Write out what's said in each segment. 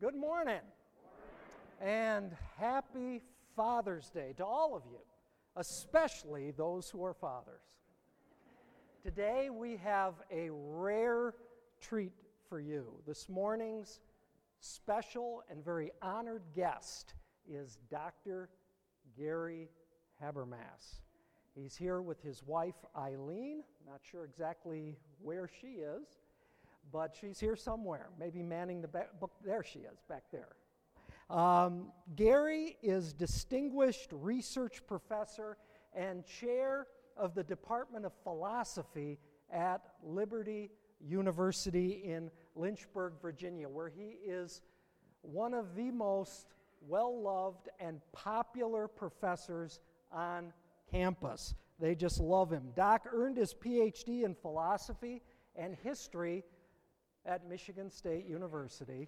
Good morning. And happy Father's Day to all of you, especially those who are fathers. Today we have a rare treat for you. This morning's special and very honored guest is Dr. Gary Habermas. He's here with his wife, Eileen. Not sure exactly where she is, but she's here somewhere, maybe manning the book. There she is, back there. Gary is Distinguished Research Professor and Chair of the Department of Philosophy at Liberty University in Lynchburg, Virginia, where he is one of the most well-loved and popular professors on campus. They just love him. Doc earned his PhD in philosophy and history at Michigan State University.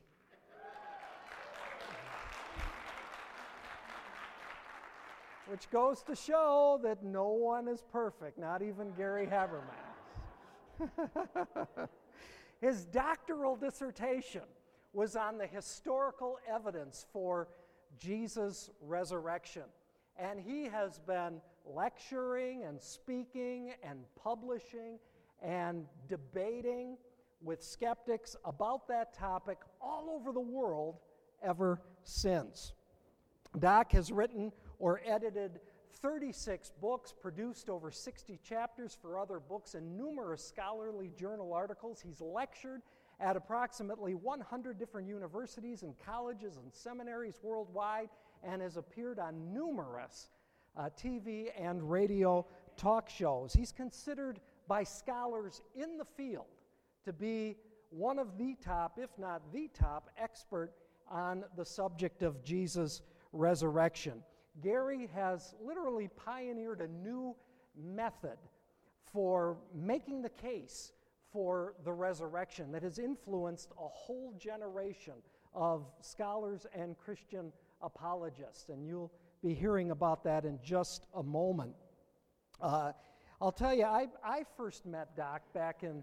Which goes to show that no one is perfect, not even Gary Habermas. His doctoral dissertation was on the historical evidence for Jesus' resurrection. And he has been lecturing and speaking and publishing and debating with skeptics about that topic all over the world ever since. Doc has written or edited 36 books, produced over 60 chapters for other books, and numerous scholarly journal articles. He's lectured at approximately 100 different universities and colleges and seminaries worldwide, and has appeared on numerous TV and radio talk shows. He's considered by scholars in the field to be one of the top, if not the top, expert on the subject of Jesus' resurrection. Gary has literally pioneered a new method for making the case for the resurrection that has influenced a whole generation of scholars and Christian apologists, and you'll be hearing about that in just a moment. I'll tell you, I first met Doc back in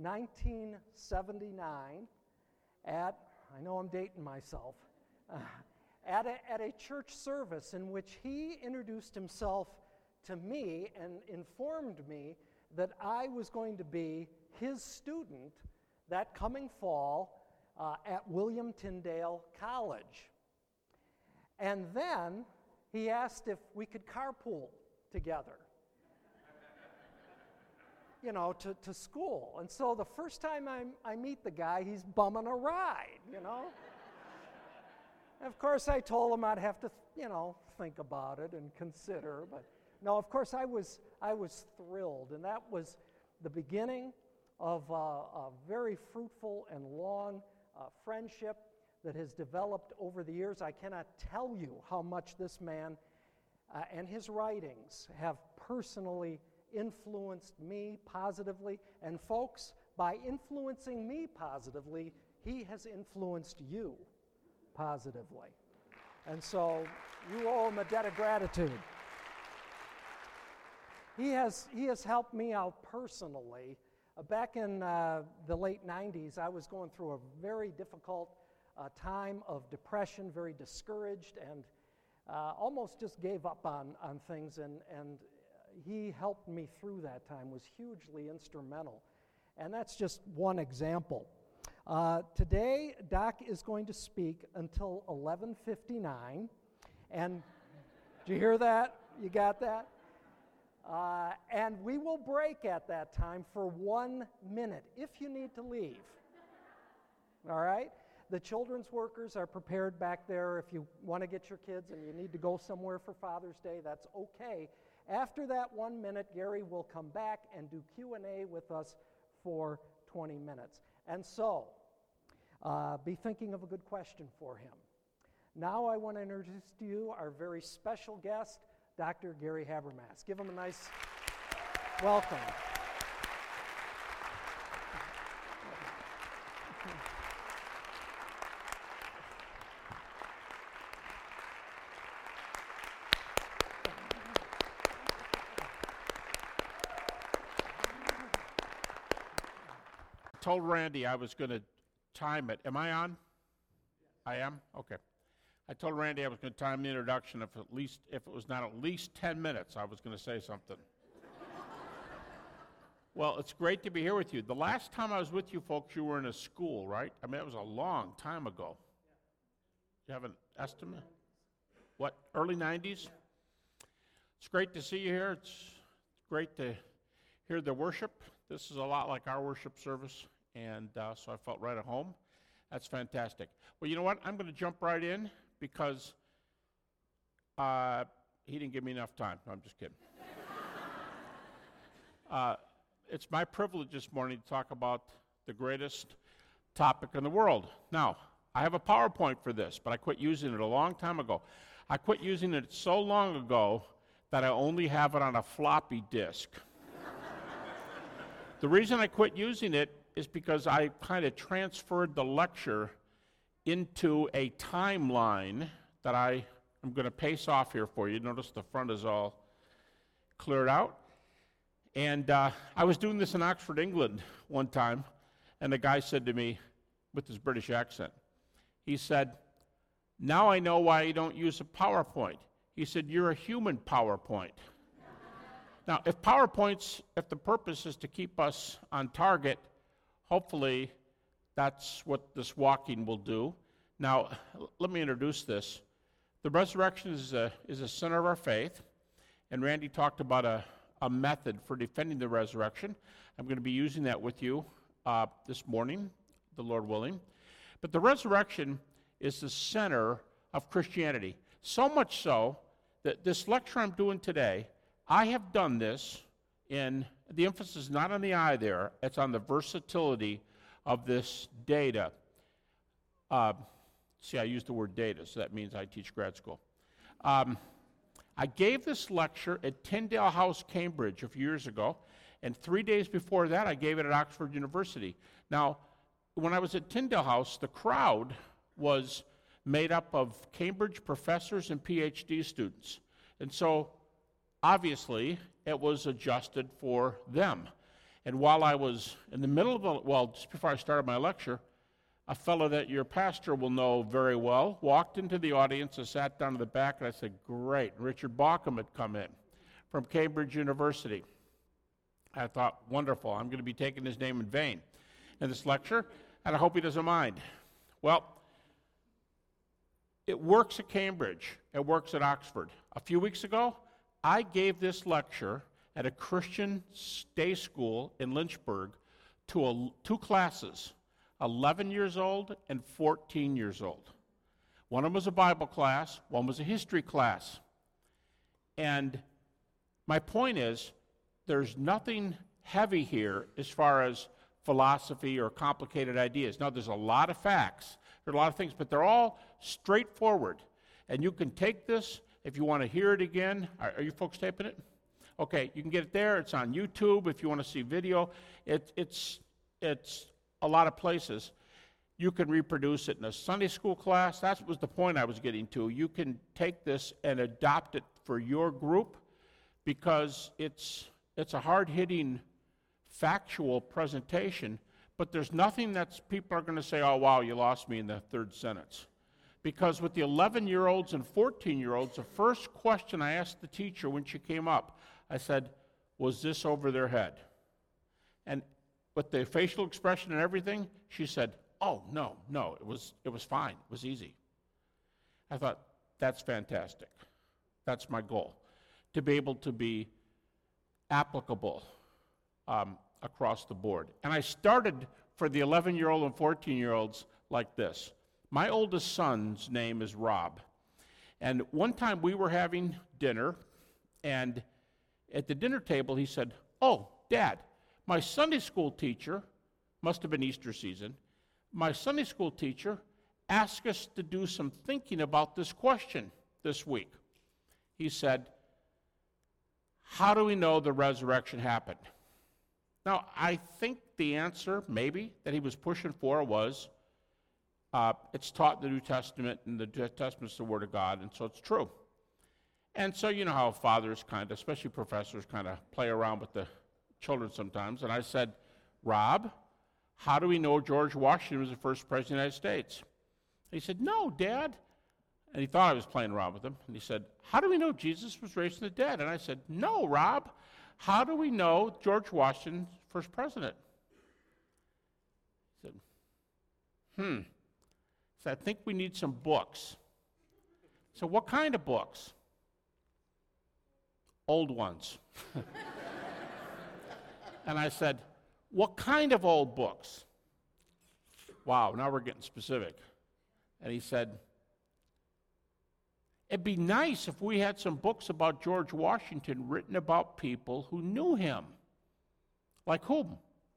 1979 at, I know I'm dating myself, at a church service in which he introduced himself to me and informed me that I was going to be his student that coming fall at William Tyndale College. And then he asked if we could carpool together, you know, to school. And so the first time I meet the guy, he's bumming a ride, you know. Of course, I told him I'd have to, think about it and consider. But no, of course, I was thrilled, and that was the beginning of a very fruitful and long friendship that has developed over the years. I cannot tell you how much this man and his writings have personally influenced me positively. And folks, by influencing me positively, he has influenced you positively. And so you owe him a debt of gratitude. He has helped me out personally. Back in the late 90s, I was going through a very difficult time of depression, very discouraged, and almost just gave up on things, and he helped me through that time, was hugely instrumental. And that's just one example. Today, Doc is going to speak until 11:59, and did you hear that? You got that? And we will break at that time for 1 minute if you need to leave. All right? The children's workers are prepared back there. If you want to get your kids and you need to go somewhere for Father's Day, that's okay. After that 1 minute, Gary will come back and do Q&A with us for 20 minutes. And so, be thinking of a good question for him. Now I want to introduce to you our very special guest, Dr. Gary Habermas. Give him a nice welcome. Told Randy I was going to time it. Am I on? I am? Okay. I told Randy I was going to time the introduction if it was not at least 10 minutes, I was going to say something. Well, it's great to be here with you. The last time I was with you folks, you were in a school, right? I mean, it was a long time ago. You have an estimate? What, early 90s? It's great to see you here. It's great to hear the worship. This is a lot like our worship service, and so I felt right at home. That's fantastic. Well, you know what? I'm going to jump right in because he didn't give me enough time. No, I'm just kidding. It's my privilege this morning to talk about the greatest topic in the world. Now, I have a PowerPoint for this, but I quit using it a long time ago. I quit using it so long ago that I only have it on a floppy disk. The reason I quit using it is because I kind of transferred the lecture into a timeline that I am going to pace off here for you. Notice the front is all cleared out. And I was doing this in Oxford, England one time, and the guy said to me with his British accent, he said, "Now I know why you don't use a PowerPoint." He said, "You're a human PowerPoint." Now, if the purpose is to keep us on target, hopefully that's what this walking will do. Now, let me introduce this. The resurrection is a center of our faith, and Randy talked about a method for defending the resurrection. I'm going to be using that with you this morning, the Lord willing. But the resurrection is the center of Christianity. So much so that this lecture I'm doing today, I have done this in, the emphasis is not on the I there, it's on the versatility of this data. See, I used the word data, so that means I teach grad school. I gave this lecture at Tyndale House, Cambridge, a few years ago, and 3 days before that, I gave it at Oxford University. Now, when I was at Tyndale House, the crowd was made up of Cambridge professors and PhD students. And so, obviously, it was adjusted for them. And while I was in the middle of just before I started my lecture, a fellow that your pastor will know very well walked into the audience and sat down in the back, and I said, "Great." Richard Bauckham had come in from Cambridge University. I thought, wonderful, I'm going to be taking his name in vain in this lecture, and I hope he doesn't mind. Well, it works at Cambridge. It works at Oxford. A few weeks ago, I gave this lecture at a Christian day school in Lynchburg to two classes, 11 years old and 14 years old. One of them was a Bible class, one was a history class. And my point is, there's nothing heavy here as far as philosophy or complicated ideas. Now, there's a lot of facts, there are a lot of things, but they're all straightforward. And you can take this, if you want to hear it again. Are you folks taping it? Okay, you can get it there. It's on YouTube if you want to see video. It's a lot of places. You can reproduce it in a Sunday school class. That was the point I was getting to. You can take this and adopt it for your group because it's a hard-hitting, factual presentation, but there's nothing that people are going to say, "Oh, wow, you lost me in the third sentence." Because with the 11-year-olds and 14-year-olds, the first question I asked the teacher when she came up, I said, "Was this over their head?" And with the facial expression and everything, she said, "Oh, no, it was fine. It was easy." I thought, that's fantastic. That's my goal, to be able to be applicable across the board. And I started for the 11-year-old and 14-year-olds like this. My oldest son's name is Rob. And one time we were having dinner, and at the dinner table he said, "Oh, Dad, my Sunday school teacher," must have been Easter season, "my Sunday school teacher asked us to do some thinking about this question this week." He said, "How do we know the resurrection happened?" Now, I think the answer, maybe, that he was pushing for was, it's taught in the New Testament, and the New Testament's the Word of God, and so it's true. And so you know how fathers especially professors, play around with the children sometimes. And I said, "Rob, how do we know George Washington was the first president of the United States?" He said, "No, Dad." And he thought I was playing around with him. And he said, "How do we know Jesus was raised from the dead?" And I said, "No, Rob. How do we know George Washington's first president?" He said, He said, "I think we need some books." So what kind of books? Old ones. And I said, "What kind of old books?" Wow, now we're getting specific. And he said, "It'd be nice if we had some books about George Washington written about people who knew him." Like whom?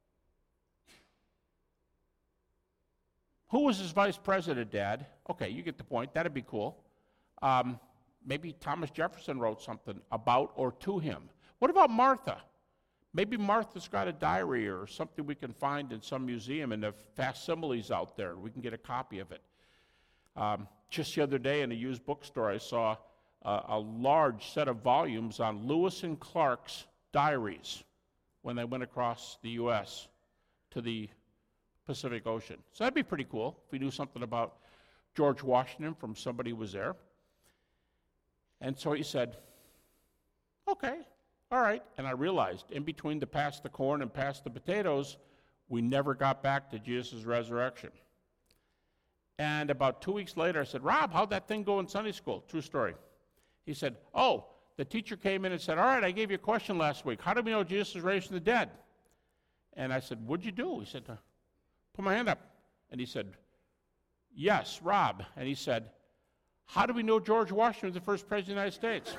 Who was his vice president, Dad? Okay, you get the point. That'd be cool. Maybe Thomas Jefferson wrote something about or to him. What about Martha? Maybe Martha's got a diary or something we can find in some museum, and the facsimiles out there. We can get a copy of it. Just the other day in a used bookstore, I saw a large set of volumes on Lewis and Clark's diaries when they went across the U.S. to the Pacific Ocean. So that'd be pretty cool if we knew something about George Washington from somebody who was there. And so he said, "Okay, all right." And I realized in between the past the corn and past the potatoes, we never got back to Jesus' resurrection. And about 2 weeks later, I said, "Rob, how'd that thing go in Sunday school?" True story. He said, "Oh, the teacher came in and said, 'All right, I gave you a question last week. How do we know Jesus was raised from the dead?' And I said, 'What'd you do?' He said, 'Put my hand up.' And he said, 'Yes, Rob.' And he said, 'How do we know George Washington was the first president of the United States?'"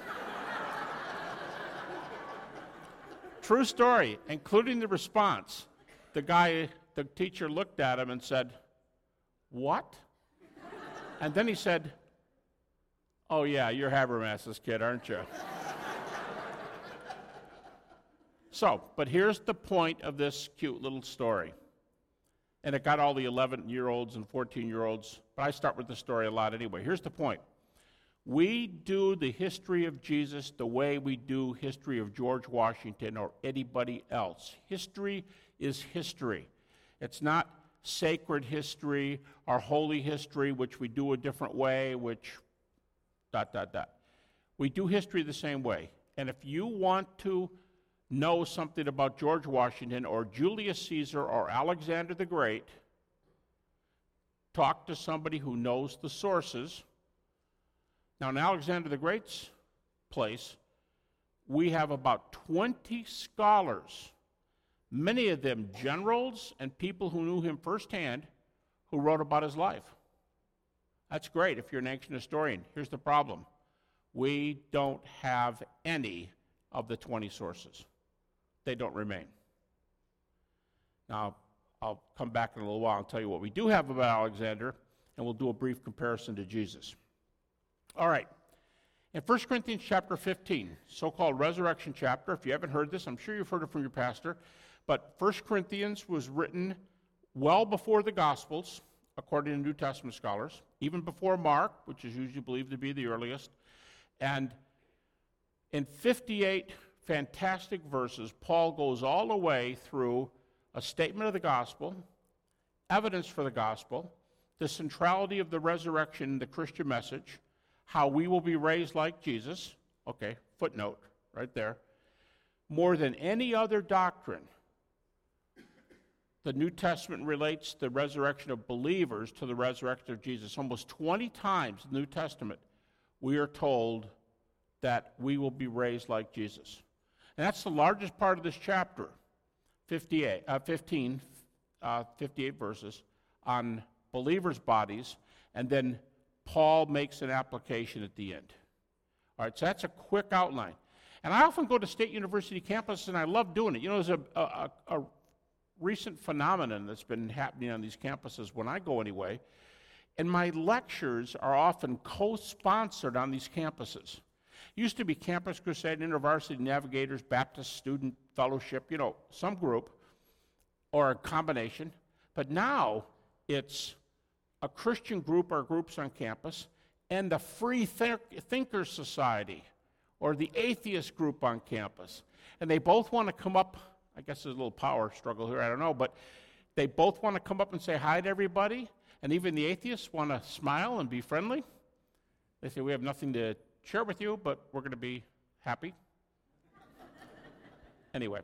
True story, including the response. The teacher looked at him and said, "What?" And then he said, "Oh yeah, you're Habermas's kid, aren't you?" So, but here's the point of this cute little story. And it got all the 11-year-olds and 14-year-olds, but I start with the story a lot anyway. Here's the point. We do the history of Jesus the way we do history of George Washington or anybody else. History is history. It's not sacred history or holy history, which we do a different way, which ... We do history the same way. And if you want to know something about George Washington or Julius Caesar or Alexander the Great, talk to somebody who knows the sources. Now, in Alexander the Great's place, we have about 20 scholars, many of them generals and people who knew him firsthand, who wrote about his life. That's great if you're an ancient historian. Here's the problem. We don't have any of the 20 sources. They don't remain. Now, I'll come back in a little while and tell you what we do have about Alexander, and we'll do a brief comparison to Jesus. All right. In 1 Corinthians chapter 15, so-called resurrection chapter, if you haven't heard this, I'm sure you've heard it from your pastor, but 1 Corinthians was written well before the Gospels, according to New Testament scholars, even before Mark, which is usually believed to be the earliest. And in 58 fantastic verses, Paul goes all the way through a statement of the gospel, evidence for the gospel, the centrality of the resurrection in the Christian message, how we will be raised like Jesus, okay, footnote right there. More than any other doctrine, the New Testament relates the resurrection of believers to the resurrection of Jesus. Almost 20 times in the New Testament, we are told that we will be raised like Jesus. And that's the largest part of this chapter, 58 verses on believers' bodies, and then Paul makes an application at the end. All right, so that's a quick outline. And I often go to State University campus, and I love doing it. You know, there's a recent phenomenon that's been happening on these campuses when I go anyway, and my lectures are often co-sponsored on these campuses. It used to be Campus Crusade, InterVarsity Navigators, Baptist Student Fellowship, you know, some group, or a combination. But now it's a Christian group or groups on campus and the Free Thinkers Society or the atheist group on campus. And they both want to come up, I guess there's a little power struggle here, I don't know, but they both want to come up and say hi to everybody. And even the atheists want to smile and be friendly. They say, we have nothing to share with you, but we're going to be happy. Anyway.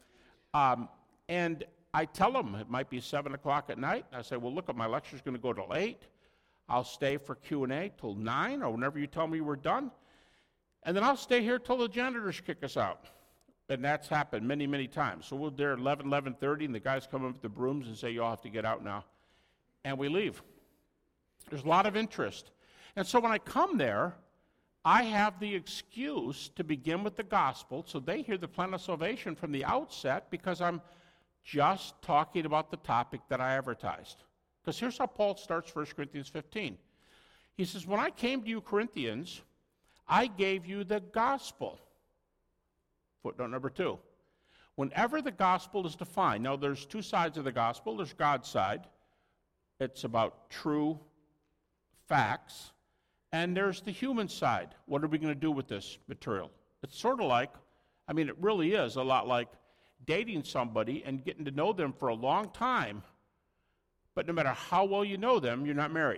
And I tell them it might be 7 o'clock at night. I say, well, look, my lecture's going to go till 8. I'll stay for Q&A till 9 or whenever you tell me we're done. And then I'll stay here till the janitors kick us out. And that's happened many, many times. So we're there at 11:30, and the guys come up with the brooms and say, you all have to get out now. And we leave. There's a lot of interest. And so when I come there, I have the excuse to begin with the gospel, so they hear the plan of salvation from the outset because I'm just talking about the topic that I advertised. Because here's how Paul starts 1 Corinthians 15. He says, when I came to you, Corinthians, I gave you the gospel. Footnote number 2. Whenever the gospel is defined, now there's two sides of the gospel. There's God's side. It's about true facts. And there's the human side. What are we going to do with this material? It's sort of like, it really is a lot like dating somebody and getting to know them for a long time, but no matter how well you know them, you're not married.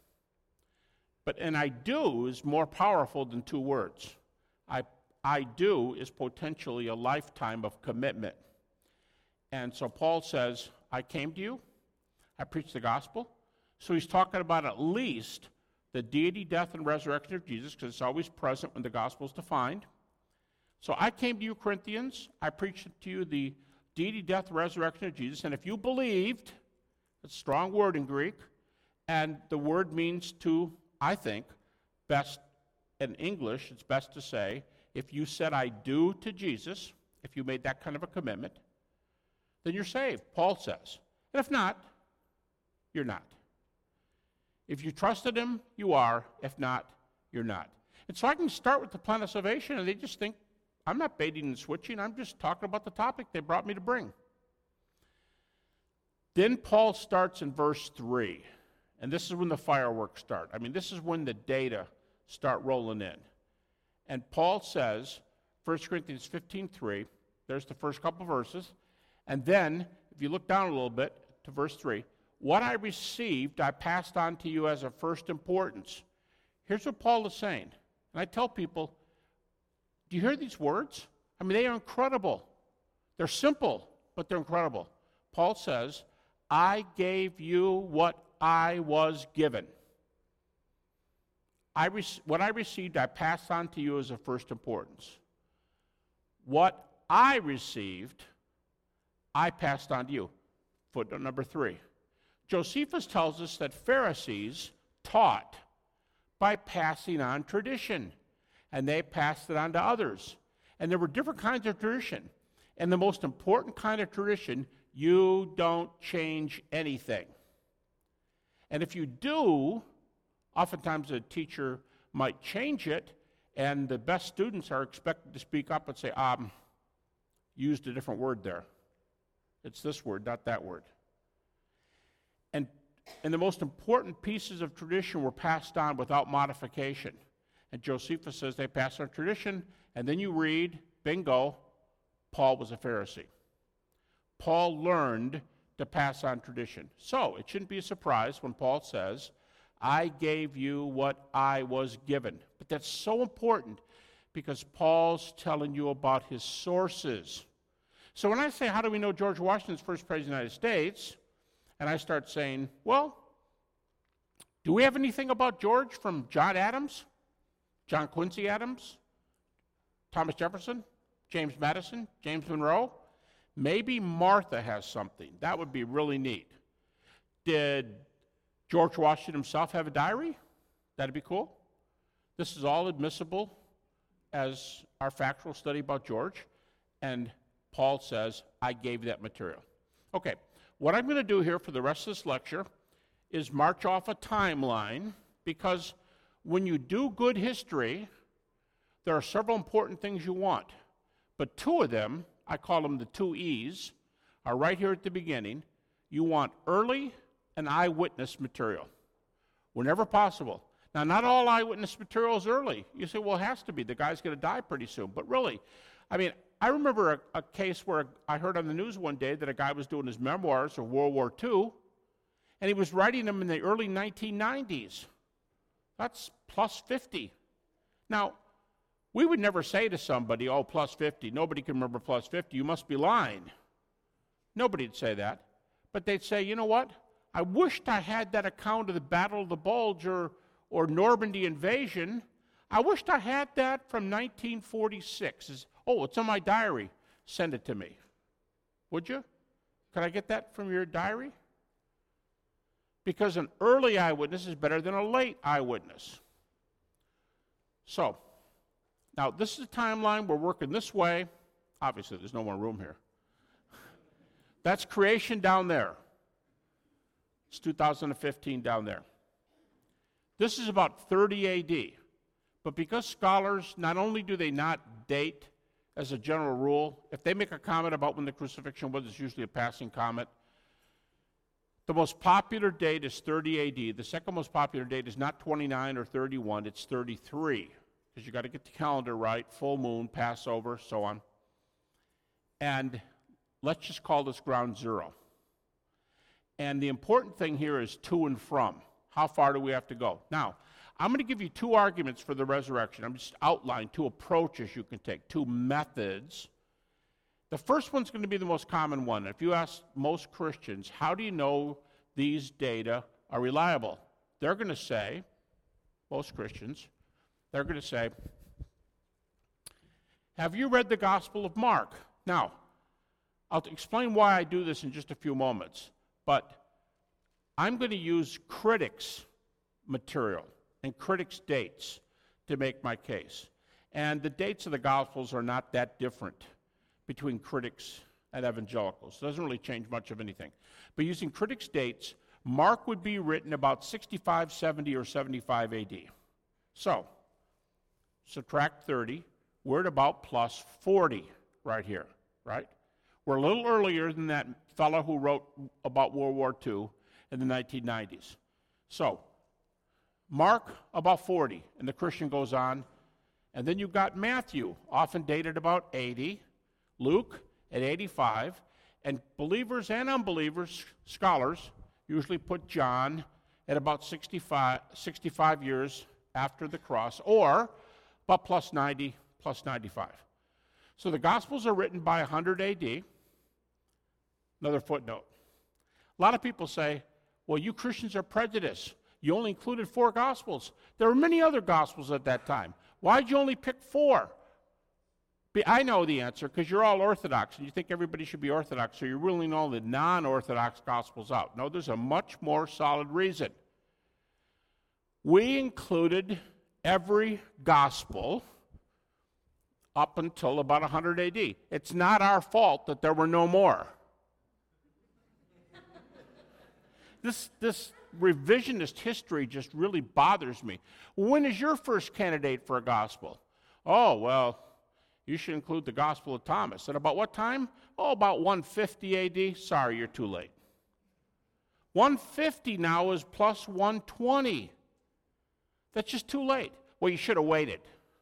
But an I do is more powerful than two words. I do is potentially a lifetime of commitment. And so Paul says, I came to you, I preached the gospel. So he's talking about at least the deity, death, and resurrection of Jesus, because it's always present when the gospel is defined. So I came to you, Corinthians, I preached to you the deity, death, resurrection of Jesus, and if you believed, it's a strong word in Greek, and the word means to, I think, best in English, it's best to say, if you said I do to Jesus, if you made that kind of a commitment, then you're saved, Paul says. And if not, you're not. If you trusted him, you are. If not, you're not. And so I can start with the plan of salvation, and they just think, I'm not baiting and switching. I'm just talking about the topic they brought me to bring. Then Paul starts in verse 3, and this is when the fireworks start. This is when the data start rolling in. And Paul says, 1 Corinthians 15:3, there's the first couple verses, and then, if you look down a little bit to verse 3, what I received, I passed on to you as of first importance. Here's what Paul is saying. And I tell people, do you hear these words? They are incredible. They're simple, but they're incredible. Paul says, I gave you what I was given. What I received, I passed on to you as of first importance. What I received, I passed on to you. Footnote number 3. Josephus tells us that Pharisees taught by passing on tradition, and they passed it on to others. And there were different kinds of tradition. And the most important kind of tradition, you don't change anything. And if you do, oftentimes a teacher might change it, and the best students are expected to speak up and say, used a different word there. It's this word, not that word. And the most important pieces of tradition were passed on without modification. And Josephus says they passed on tradition, and then you read, bingo, Paul was a Pharisee. Paul learned to pass on tradition. So it shouldn't be a surprise when Paul says, I gave you what I was given. But that's so important because Paul's telling you about his sources. So when I say, how do we know George Washington's first president of the United States? And I start saying, well, do we have anything about George from John Adams, John Quincy Adams, Thomas Jefferson, James Madison, James Monroe? Maybe Martha has something. That would be really neat. Did George Washington himself have a diary? That'd be cool. This is all admissible as our factual study about George. And Paul says, I gave that material. Okay. What I'm going to do here for the rest of this lecture is march off a timeline, because when you do good history, there are several important things you want. But two of them, I call them the 2 E's, are right here at the beginning. You want early and eyewitness material, whenever possible. Now, not all eyewitness material is early. You say, well, it has to be. The guy's going to die pretty soon. But really, I remember a case where I heard on the news one day that a guy was doing his memoirs of World War II, and he was writing them in the early 1990s. That's plus 50. Now, we would never say to somebody, oh, plus 50. Nobody can remember plus 50. You must be lying. Nobody'd say that. But they'd say, you know what? I wished I had that account of the Battle of the Bulge or Normandy invasion. I wished I had that from 1946. It's in my diary. Send it to me. Would you? Could I get that from your diary? Because an early eyewitness is better than a late eyewitness. So, now this is a timeline. We're working this way. Obviously, there's no more room here. That's creation down there. It's 2015 down there. This is about 30 AD. But because scholars, not only do they not date as a general rule, if they make a comment about when the crucifixion was, it's usually a passing comment. The most popular date is 30 AD. The second most popular date is not 29 or 31, it's 33. Because you got to get the calendar right, full moon, Passover, so on. And let's just call this ground zero. And the important thing here is to and from. How far do we have to go? Now, I'm going to give you two arguments for the resurrection. I'm just outlining two approaches you can take, two methods. The first one's going to be the most common one. If you ask most Christians, how do you know these data are reliable? They're going to say, most Christians, they're going to say, have you read the Gospel of Mark? Now, I'll explain why I do this in just a few moments, but I'm going to use critics' material and critics' dates to make my case. And the dates of the Gospels are not that different between critics and evangelicals. It doesn't really change much of anything. But using critics' dates, Mark would be written about 65, 70, or 75 AD. So, subtract 30, we're at about plus 40 right here, right? We're a little earlier than that fellow who wrote about World War II in the 1990s. So, Mark, about 40, and the Christian goes on. And then you've got Matthew, often dated about 80, Luke at 85, and believers and unbelievers, scholars, usually put John at about 65 years after the cross, or about plus 90, plus 95. So the Gospels are written by 100 AD. Another footnote. A lot of people say, well, you Christians are prejudiced. You only included 4 Gospels. There were many other Gospels at that time. Why'd you only pick 4? I know the answer, because you're all Orthodox, and you think everybody should be Orthodox, so you're ruling all the non-Orthodox Gospels out. No, there's a much more solid reason. We included every Gospel up until about 100 AD. It's not our fault that there were no more. This revisionist history just really bothers me. When is your first candidate for a gospel? Oh, well, you should include the Gospel of Thomas. At about what time? Oh, about 150 AD. Sorry, you're too late. 150 now is plus 120. That's just too late. Well, you should have waited.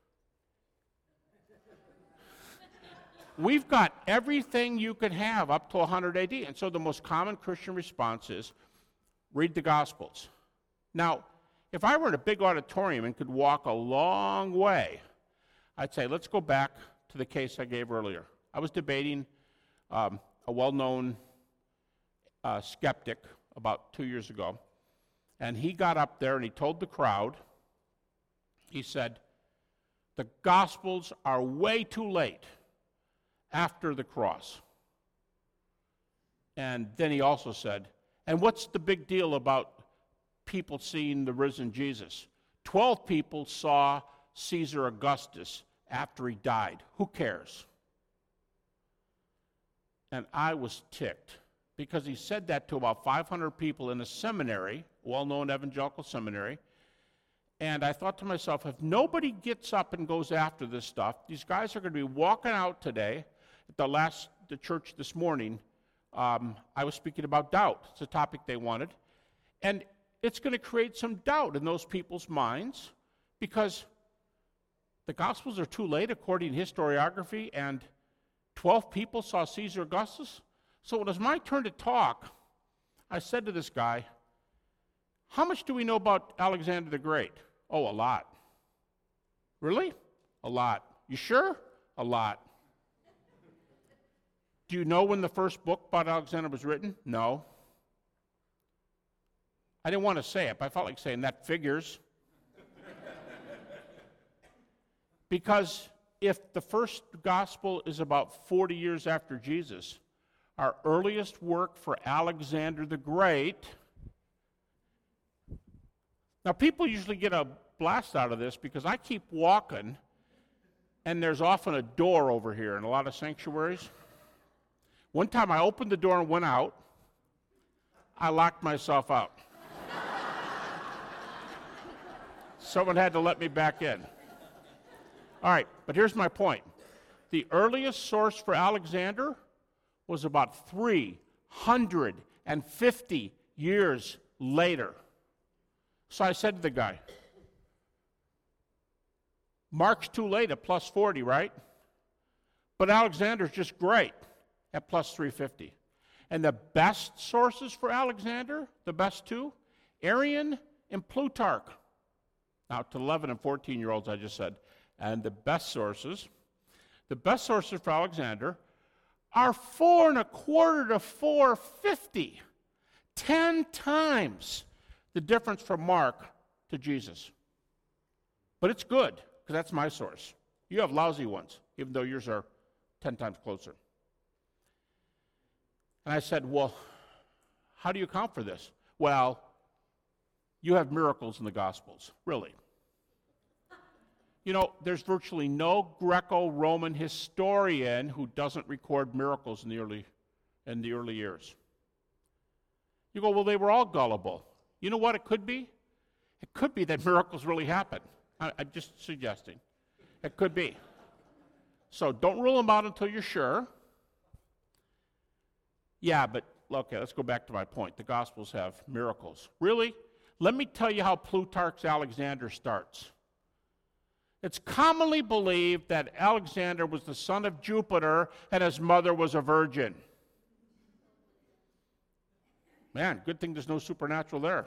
We've got everything you could have up to 100 AD. And so the most common Christian response is, read the Gospels. Now, if I were in a big auditorium and could walk a long way, I'd say, let's go back to the case I gave earlier. I was debating a well-known skeptic about 2 years ago, and he got up there and he told the crowd, he said, the Gospels are way too late after the cross. And then he also said, and what's the big deal about people seeing the risen Jesus? 12 people saw Caesar Augustus after he died. Who cares? And I was ticked because he said that to about 500 people in a seminary, well-known evangelical seminary. And I thought to myself, if nobody gets up and goes after this stuff, these guys are going to be walking out today. At the church this morning, I was speaking about doubt. It's a topic they wanted. And it's going to create some doubt in those people's minds because the Gospels are too late according to historiography, and 12 people saw Caesar Augustus. So when it was my turn to talk, I said to this guy, How much do we know about Alexander the Great? Oh, a lot. Really? A lot. You sure? A lot. Do you know when the first book about Alexander was written? No. I didn't want to say it, but I felt like saying that figures. Because if the first gospel is about 40 years after Jesus, our earliest work for Alexander the Great. Now, people usually get a blast out of this because I keep walking, and there's often a door over here in a lot of sanctuaries. One time I opened the door and went out. I locked myself out. Someone had to let me back in. All right, but here's my point. The earliest source for Alexander was about 350 years later. So I said to the guy, Mark's too late at plus 40, right? But Alexander's just great at plus 350. And the best sources for Alexander, the best two, Arian and Plutarch. Now, to 11 and 14-year-olds, I just said. And the best sources for Alexander are 4.25 to 450. 10 times the difference from Mark to Jesus. But it's good, because that's my source. You have lousy ones, even though yours are 10 times closer. And I said, well, how do you account for this? Well, you have miracles in the Gospels, really. You know, there's virtually no Greco-Roman historian who doesn't record miracles in the early years. You go, well, they were all gullible. You know what it could be? It could be that miracles really happen. I'm just suggesting. It could be. So don't rule them out until you're sure. Yeah, but, okay, let's go back to my point. The Gospels have miracles. Really? Let me tell you how Plutarch's Alexander starts. It's commonly believed that Alexander was the son of Jupiter and his mother was a virgin. Man, good thing there's no supernatural there.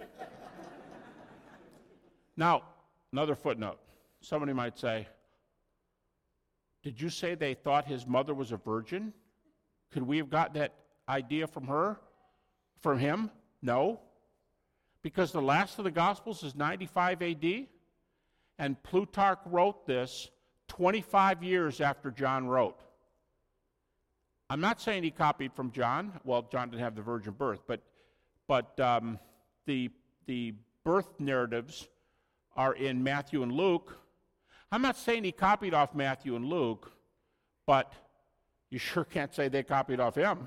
Now, another footnote. Somebody might say, did you say they thought his mother was a virgin? Could we have got that idea from her? From him? No. Because the last of the Gospels is 95 AD. And Plutarch wrote this 25 years after John wrote. I'm not saying he copied from John. Well, John didn't have the virgin birth, but the birth narratives are in Matthew and Luke. I'm not saying he copied off Matthew and Luke, but you sure can't say they copied off him.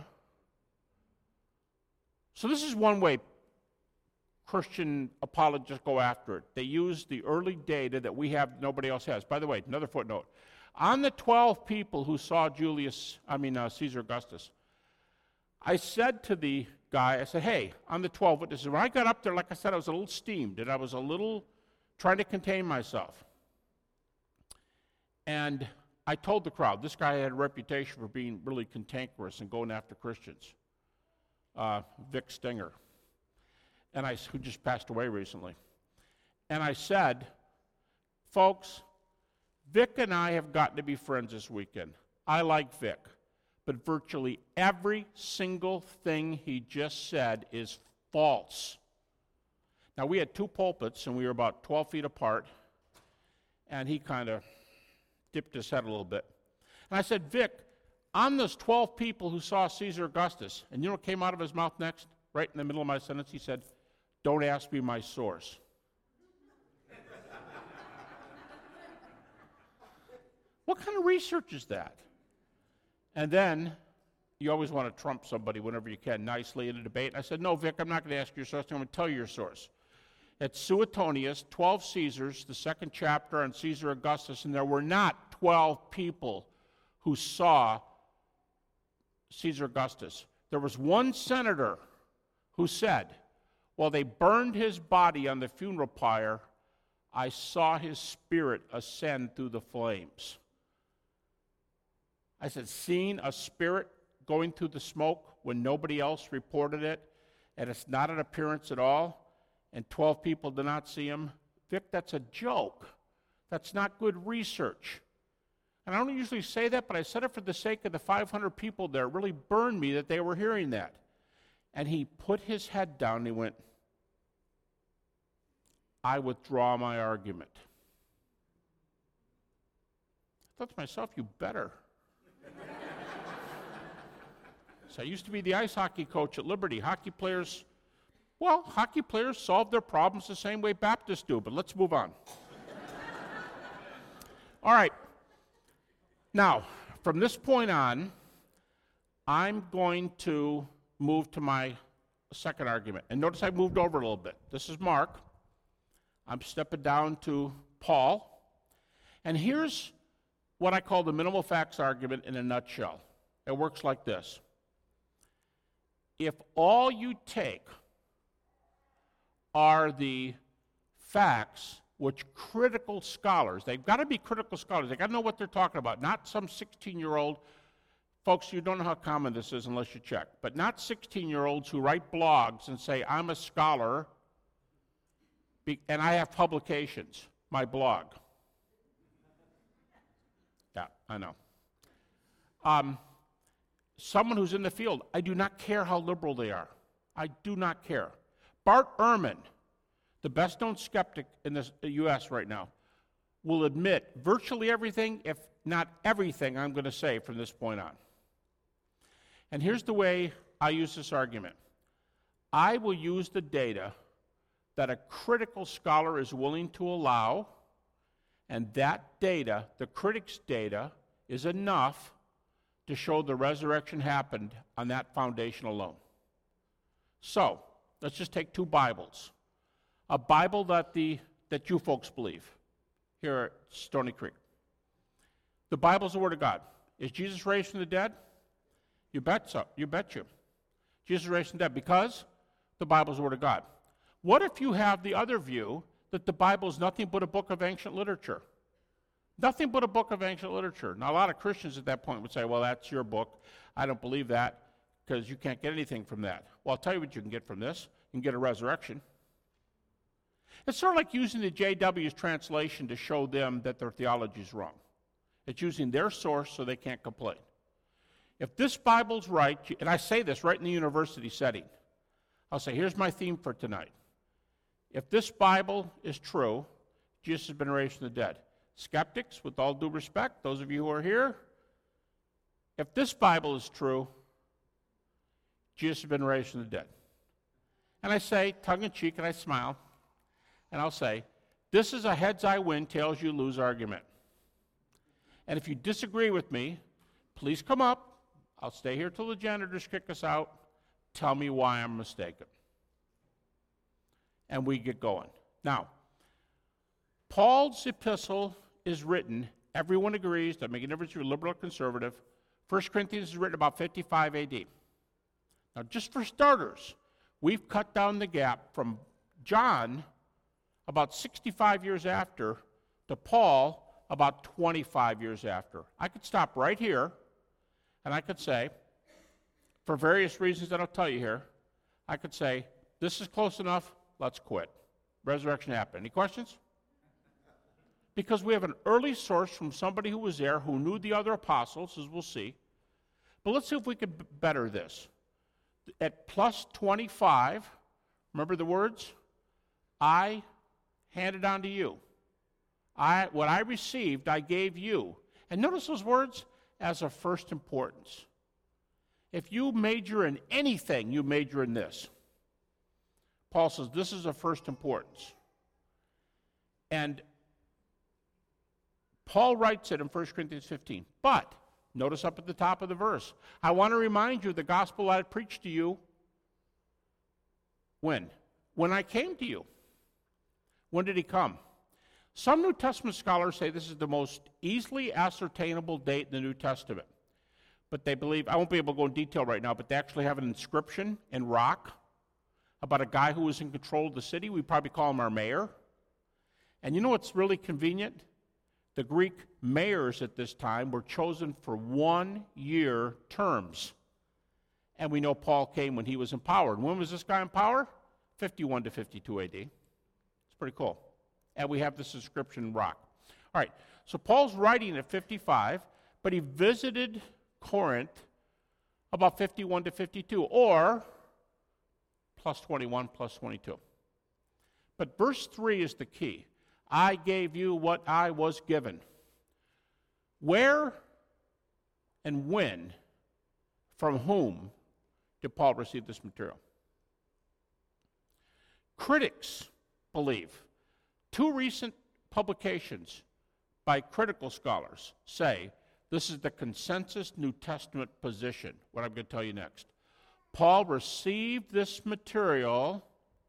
So this is one way Christian apologists go after it. They use the early data that we have, nobody else has. By the way, another footnote. On the 12 people who saw Caesar Augustus, I said to the guy, I said, hey, on the 12 witnesses, when I got up there, like I said, I was a little steamed, and I was a little trying to contain myself. And I told the crowd, this guy had a reputation for being really cantankerous and going after Christians. Vic Stinger. Who just passed away recently. And I said, folks, Vic and I have gotten to be friends this weekend. I like Vic, but virtually every single thing he just said is false. Now, we had two pulpits, and we were about 12 feet apart, and he kind of dipped his head a little bit. And I said, Vic, I'm those 12 people who saw Caesar Augustus. And you know what came out of his mouth next? Right in the middle of my sentence, he said, don't ask me my source. What kind of research is that? And then you always want to trump somebody whenever you can nicely in a debate. And I said, no, Vic, I'm not going to ask your source. I'm going to tell you your source. It's Suetonius, 12 Caesars, the second chapter on Caesar Augustus, and there were not 12 people who saw Caesar Augustus. There was one senator who said, while they burned his body on the funeral pyre, I saw his spirit ascend through the flames. I said, seeing a spirit going through the smoke when nobody else reported it, and it's not an appearance at all, and 12 people did not see him. Vic, that's a joke. That's not good research. And I don't usually say that, but I said it for the sake of the 500 people there. It really burned me that they were hearing that. And he put his head down and he went, I withdraw my argument. I thought to myself, you better. So I used to be the ice hockey coach at Liberty. Hockey players solve their problems the same way Baptists do, but let's move on. All right. Now, from this point on, I'm going to move to my second argument. And notice I moved over a little bit. This is Mark. I'm stepping down to Paul. And here's what I call the minimal facts argument in a nutshell. It works like this. If all you take are the facts which critical scholars, they've got to be critical scholars, they've got to know what they're talking about, not some 16-year-old, folks, you don't know how common this is unless you check, but not 16-year-olds who write blogs and say, I'm a scholar, and I have publications, my blog. Yeah, I know. Someone who's in the field, I do not care how liberal they are. I do not care. Bart Ehrman, the best-known skeptic in the U.S. right now, will admit virtually everything, if not everything, I'm going to say from this point on. And here's the way I use this argument. I will use the data that a critical scholar is willing to allow, and that data, the critics' data, is enough to show the resurrection happened on that foundation alone. So, let's just take two Bibles. A Bible that you folks believe here at Stony Creek. The Bible's the Word of God. Is Jesus raised from the dead? You bet so. You bet you. Jesus raised from the dead because the Bible's the Word of God. What if you have the other view that the Bible is nothing but a book of ancient literature? Nothing but a book of ancient literature. Now, a lot of Christians at that point would say, well, that's your book. I don't believe that because you can't get anything from that. Well, I'll tell you what you can get from this. You can get a resurrection. It's sort of like using the JW's translation to show them that their theology is wrong. It's using their source so they can't complain. If this Bible's right, and I say this right in the university setting, I'll say, here's my theme for tonight. If this Bible is true, Jesus has been raised from the dead. Skeptics, with all due respect, those of you who are here, if this Bible is true, Jesus has been raised from the dead. And I say, tongue-in-cheek, and I smile, and I'll say, this is a heads I win, tails you lose argument. And if you disagree with me, please come up. I'll stay here till the janitors kick us out. Tell me why I'm mistaken. And we get going. Now, Paul's epistle is written, everyone agrees, doesn't make a difference if you're liberal or conservative. 1 Corinthians is written about 55 AD. Now, just for starters, we've cut down the gap from John about 65 years after to Paul about 25 years after. I could stop right here, and I could say, for various reasons that I'll tell you here, I could say, this is close enough, let's quit. Resurrection happened. Any questions? Because we have an early source from somebody who was there, who knew the other apostles, as we'll see. But let's see if we could better this. At plus 25, remember the words? I handed on to you. What I received, I gave you. And notice those words, as of first importance. If you major in anything, you major in this. Paul says this is of first importance. And Paul writes it in 1 Corinthians 15. But, notice up at the top of the verse, I want to remind you of the gospel I preached to you. When? When I came to you. When did he come? Some New Testament scholars say this is the most easily ascertainable date in the New Testament. But they believe, I won't be able to go in detail right now, but they actually have an inscription in rock about a guy who was in control of the city. We probably call him our mayor. And you know what's really convenient? The Greek mayors at this time were chosen for 1-year terms. And we know Paul came when he was in power. And when was this guy in power? 51 to 52 AD. It's pretty cool. And we have this inscription in rock. All right, so Paul's writing at 55, but he visited Corinth about 51 to 52, or plus 21, plus 22. But verse 3 is the key. I gave you what I was given. Where and when, from whom, did Paul receive this material? Critics believe, two recent publications by critical scholars say this is the consensus New Testament position, what I'm going to tell you next. Paul received this material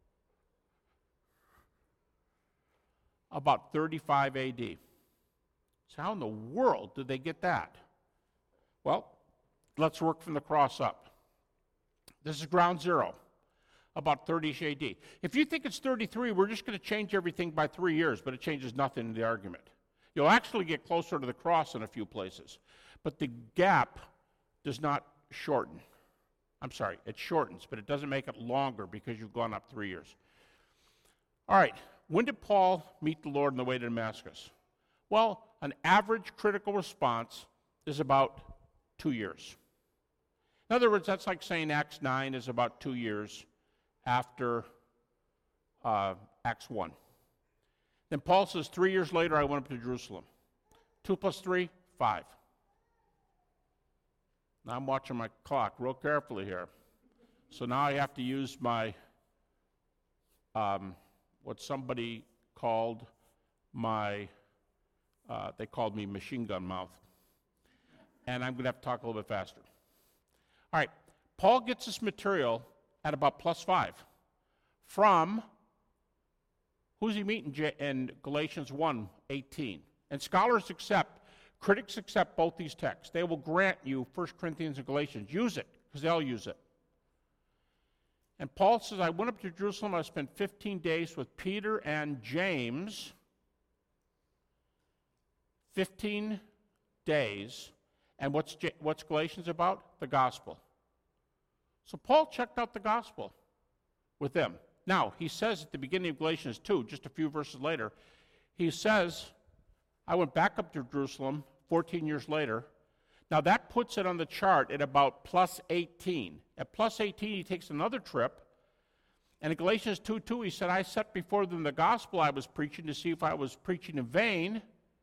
about 35 AD. So how in the world did they get that? Well, let's work from the cross up. This is ground zero, about 30-ish AD. If you think it's 33, we're just going to change everything by 3 years, but it changes nothing in the argument. You'll actually get closer to the cross in a few places, but the gap does not shorten. I'm sorry, it shortens, but it doesn't make it longer because you've gone up 3 years. All right, when did Paul meet the Lord on the way to Damascus? Well, an average critical response is about 2 years. In other words, that's like saying Acts 9 is about 2 years after Acts 1. Then Paul says, 3 years later, I went up to Jerusalem. 2 plus 3, 5. Now I'm watching my clock real carefully here. So now I have to use my, what somebody called my, they called me machine gun mouth. And I'm going to have to talk a little bit faster. All right, Paul gets this material at about plus 5 from, who's he meeting in Galatians 1:18? And scholars accept, critics accept both these texts. They will grant you 1 Corinthians and Galatians. Use it, because they'll use it. And Paul says, I went up to Jerusalem, I spent 15 days with Peter and James. 15 days. And what's Galatians about? The gospel. So Paul checked out the gospel with them. Now, he says at the beginning of Galatians 2, just a few verses later, he says, I went back up to Jerusalem 14 years later. Now, that puts it on the chart at about plus 18. At plus 18, he takes another trip. And in Galatians 2:2, he said, I set before them the gospel I was preaching to see if I was preaching in vain.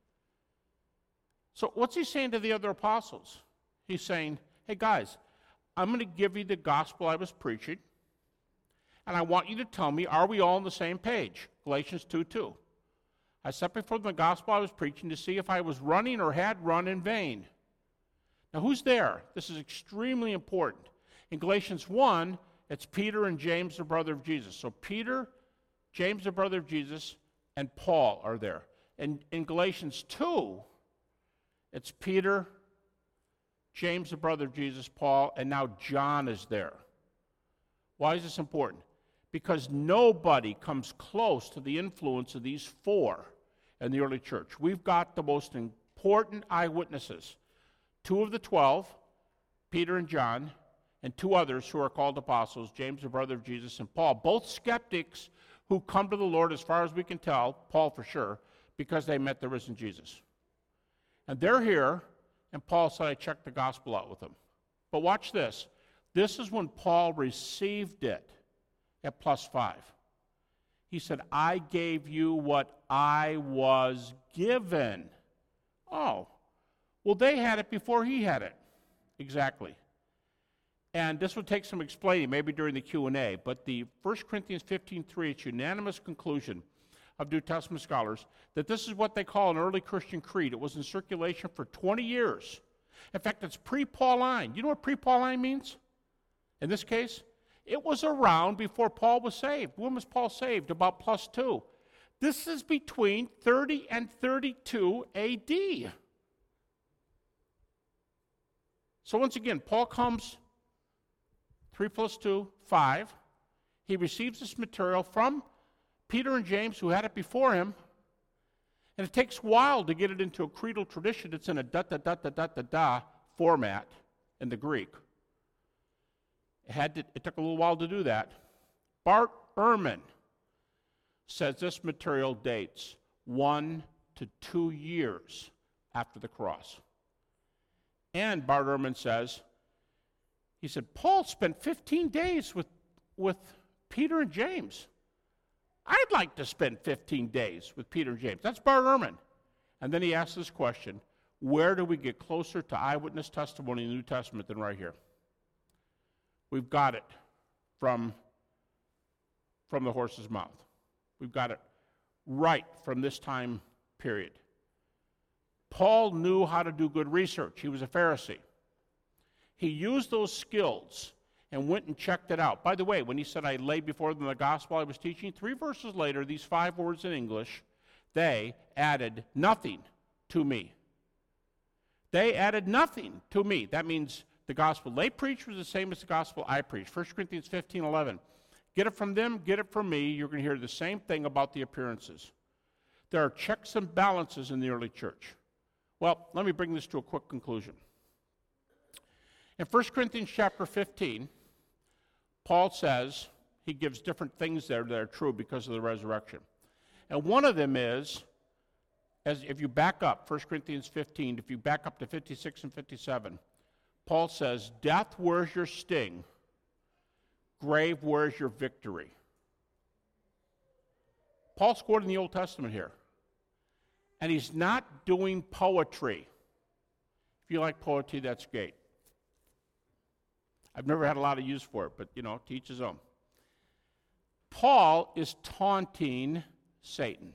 So what's he saying to the other apostles? He's saying, hey, guys, I'm going to give you the gospel I was preaching. And I want you to tell me, are we all on the same page? Galatians 2:2. I set before them the gospel I was preaching to see if I was running or had run in vain. Now, who's there? This is extremely important. In Galatians 1, it's Peter and James, the brother of Jesus. So Peter, James, the brother of Jesus, and Paul are there. And in Galatians 2, it's Peter, James, the brother of Jesus, Paul, and now John is there. Why is this important? Because nobody comes close to the influence of these four in the early church. We've got the most important eyewitnesses. 2 of the 12, Peter and John, and 2 others who are called apostles, James, the brother of Jesus, and Paul, both skeptics who come to the Lord, as far as we can tell, Paul for sure, because they met the risen Jesus. And they're here, and Paul said, I checked the gospel out with them. But watch this. This is when Paul received it at plus 5. He said, I gave you what I was given. Oh, well, they had it before he had it. Exactly. And this would take some explaining, maybe during the Q&A, but the 1 Corinthians 15:3, it's unanimous conclusion of New Testament scholars that this is what they call an early Christian creed. It was in circulation for 20 years. In fact, it's pre-Pauline. You know what pre-Pauline means? In this case, it was around before Paul was saved. When was Paul saved? About plus 2. This is between 30 and 32 AD. So once again, Paul comes 3 plus 2, 5. He receives this material from Peter and James, who had it before him, and it takes a while to get it into a creedal tradition. It's in a da-da-da-da-da-da-da format in the Greek. It took a little while to do that. Bart Ehrman says this material dates 1 to 2 years after the cross. And Bart Ehrman says, he said, Paul spent 15 days with Peter and James. I'd like to spend 15 days with Peter and James. That's Bart Ehrman. And then he asks this question, where do we get closer to eyewitness testimony in the New Testament than right here? We've got it from the horse's mouth. We've got it right from this time period. Paul knew how to do good research. He was a Pharisee. He used those skills and went and checked it out. By the way, when he said, I lay before them the gospel I was teaching, 3 verses later, these 5 words in English, they added nothing to me. They added nothing to me. That means the gospel they preached was the same as the gospel I preached. 1 Corinthians 15:11. Get it from them, get it from me. You're going to hear the same thing about the appearances. There are checks and balances in the early church. Well, let me bring this to a quick conclusion. In 1 Corinthians chapter 15, Paul says, he gives different things there that are true because of the resurrection. And one of them is, as if you back up, 1 Corinthians 15, if you back up to 56 and 57, Paul says, death, where's your sting? Grave, where's your victory? Paul's quoting the Old Testament here. And he's not doing poetry. If you like poetry, that's great. I've never had a lot of use for it, but, to each his own. Paul is taunting Satan.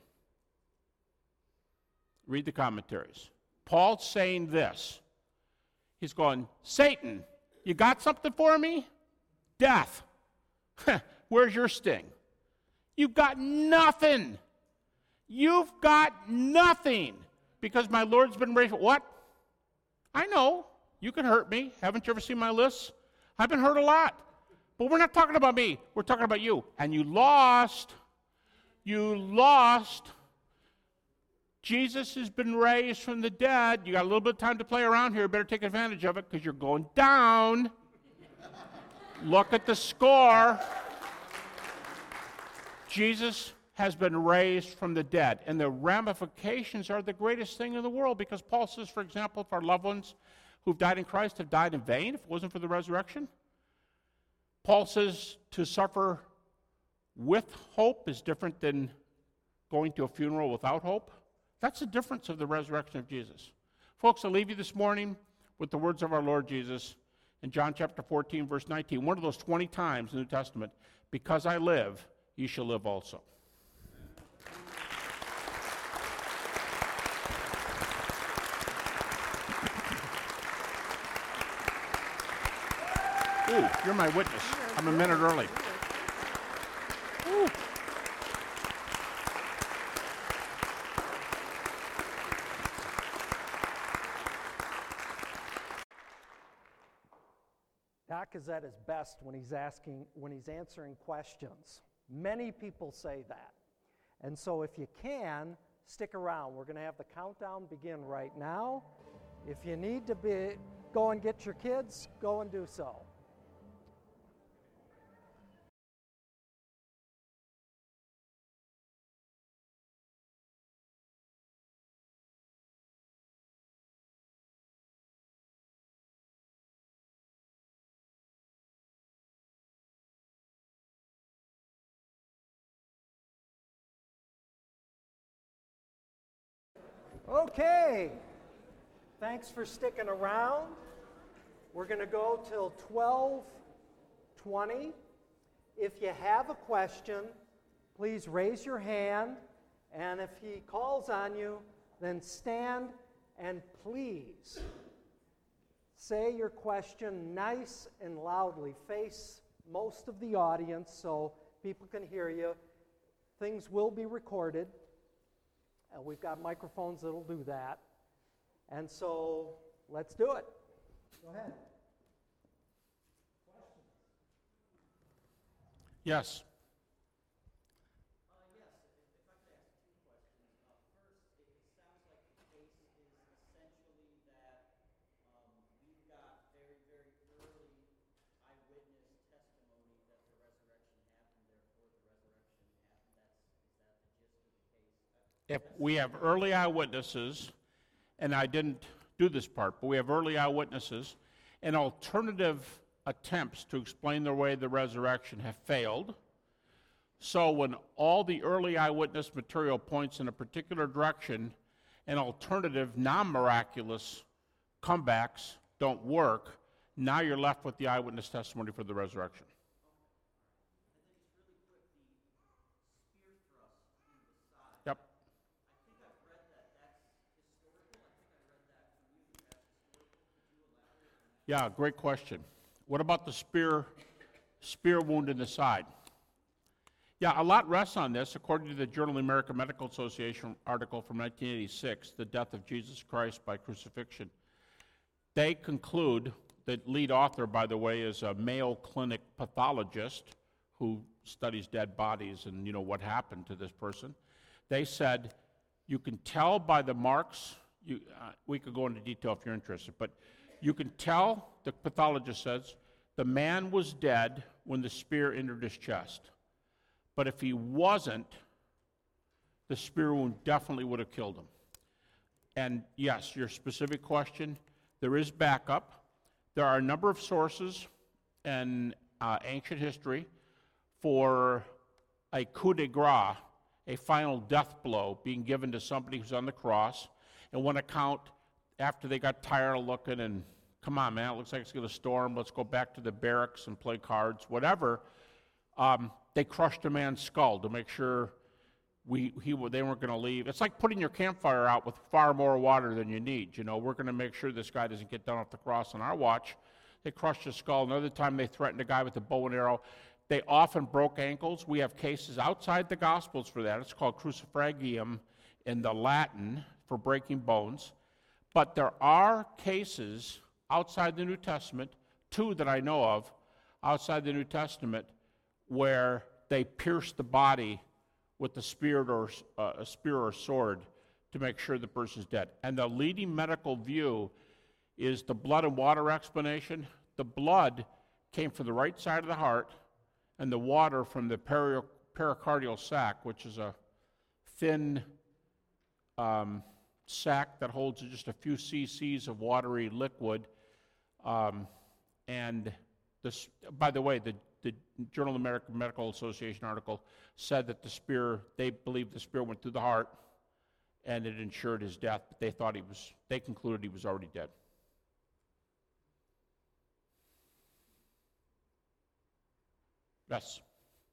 Read the commentaries. Paul's saying this. He's going, Satan, you got something for me? Death. Where's your sting? You've got nothing. You've got nothing. Because my Lord's been raised. What? I know. You can hurt me. Haven't you ever seen my lists? I've been hurt a lot. But we're not talking about me. We're talking about you. And you lost. You lost. Jesus has been raised from the dead. You got a little bit of time to play around here. Better take advantage of it because you're going down. Look at the score. Jesus has been raised from the dead. And the ramifications are the greatest thing in the world because Paul says, for example, if our loved ones who've died in Christ have died in vain, if it wasn't for the resurrection. Paul says to suffer with hope is different than going to a funeral without hope. That's the difference of the resurrection of Jesus. Folks, I'll leave you this morning with the words of our Lord Jesus in John chapter 14, verse 19, one of those 20 times in the New Testament, because I live, ye shall live also. Ooh, you're my witness. I'm a minute early. Ooh. Doc is at his best when he's answering questions. Many people say that. And so if you can, stick around. We're going to have the countdown begin right now. If you need to go and get your kids, go and do so. Okay, thanks for sticking around. We're going to go till 12:20. If you have a question, please raise your hand, and if he calls on you, then stand and please say your question nice and loudly. Face most of the audience so people can hear you. Things will be recorded. We've got microphones that'll do that. And so, let's do it. Go ahead. Questions? Yes. Yes, if I could ask 2 questions. First, it sounds like the case is essentially that we've got very, very early eyewitness testimony that the resurrection happened, therefore the if we have early eyewitnesses, and I didn't do this part, but we have early eyewitnesses, and alternative attempts to explain the way of the resurrection have failed. So when all the early eyewitness material points in a particular direction and alternative non-miraculous comebacks don't work, now you're left with the eyewitness testimony for the resurrection. Yep. Yeah, great question. What about the spear wound in the side? Yeah, a lot rests on this. According to the Journal of the American Medical Association article from 1986, The Death of Jesus Christ by Crucifixion, they conclude, the lead author, by the way, is a Mayo Clinic pathologist who studies dead bodies and, you know, what happened to this person. They said, you can tell by the marks, we could go into detail if you're interested, but you can tell, the pathologist says, the man was dead when the spear entered his chest. But if he wasn't, the spear wound definitely would have killed him. And yes, your specific question, there is backup. There are a number of sources in ancient history for a coup de grace, a final death blow being given to somebody who's on the cross. And one account, after they got tired of looking and, come on, man, it looks like it's going to storm, let's go back to the barracks and play cards, whatever, they crushed a man's skull to make sure they weren't going to leave. It's like putting your campfire out with far more water than you need. You know, we're going to make sure this guy doesn't get down off the cross on our watch. They crushed his skull. Another time they threatened a guy with a bow and arrow. They often broke ankles. We have cases outside the Gospels for that. It's called crucifragium in the Latin for breaking bones. But there are cases outside the New Testament, two that I know of, outside the New Testament, where they pierced the body with a spear or sword to make sure the person's dead. And the leading medical view is the blood and water explanation. The blood came from the right side of the heart, and the water from the pericardial sac, which is a thin sac that holds just a few cc's of watery liquid. And this, by the way, the Journal of the American Medical Association article said that they believed the spear went through the heart and it ensured his death, but they concluded he was already dead. Yes?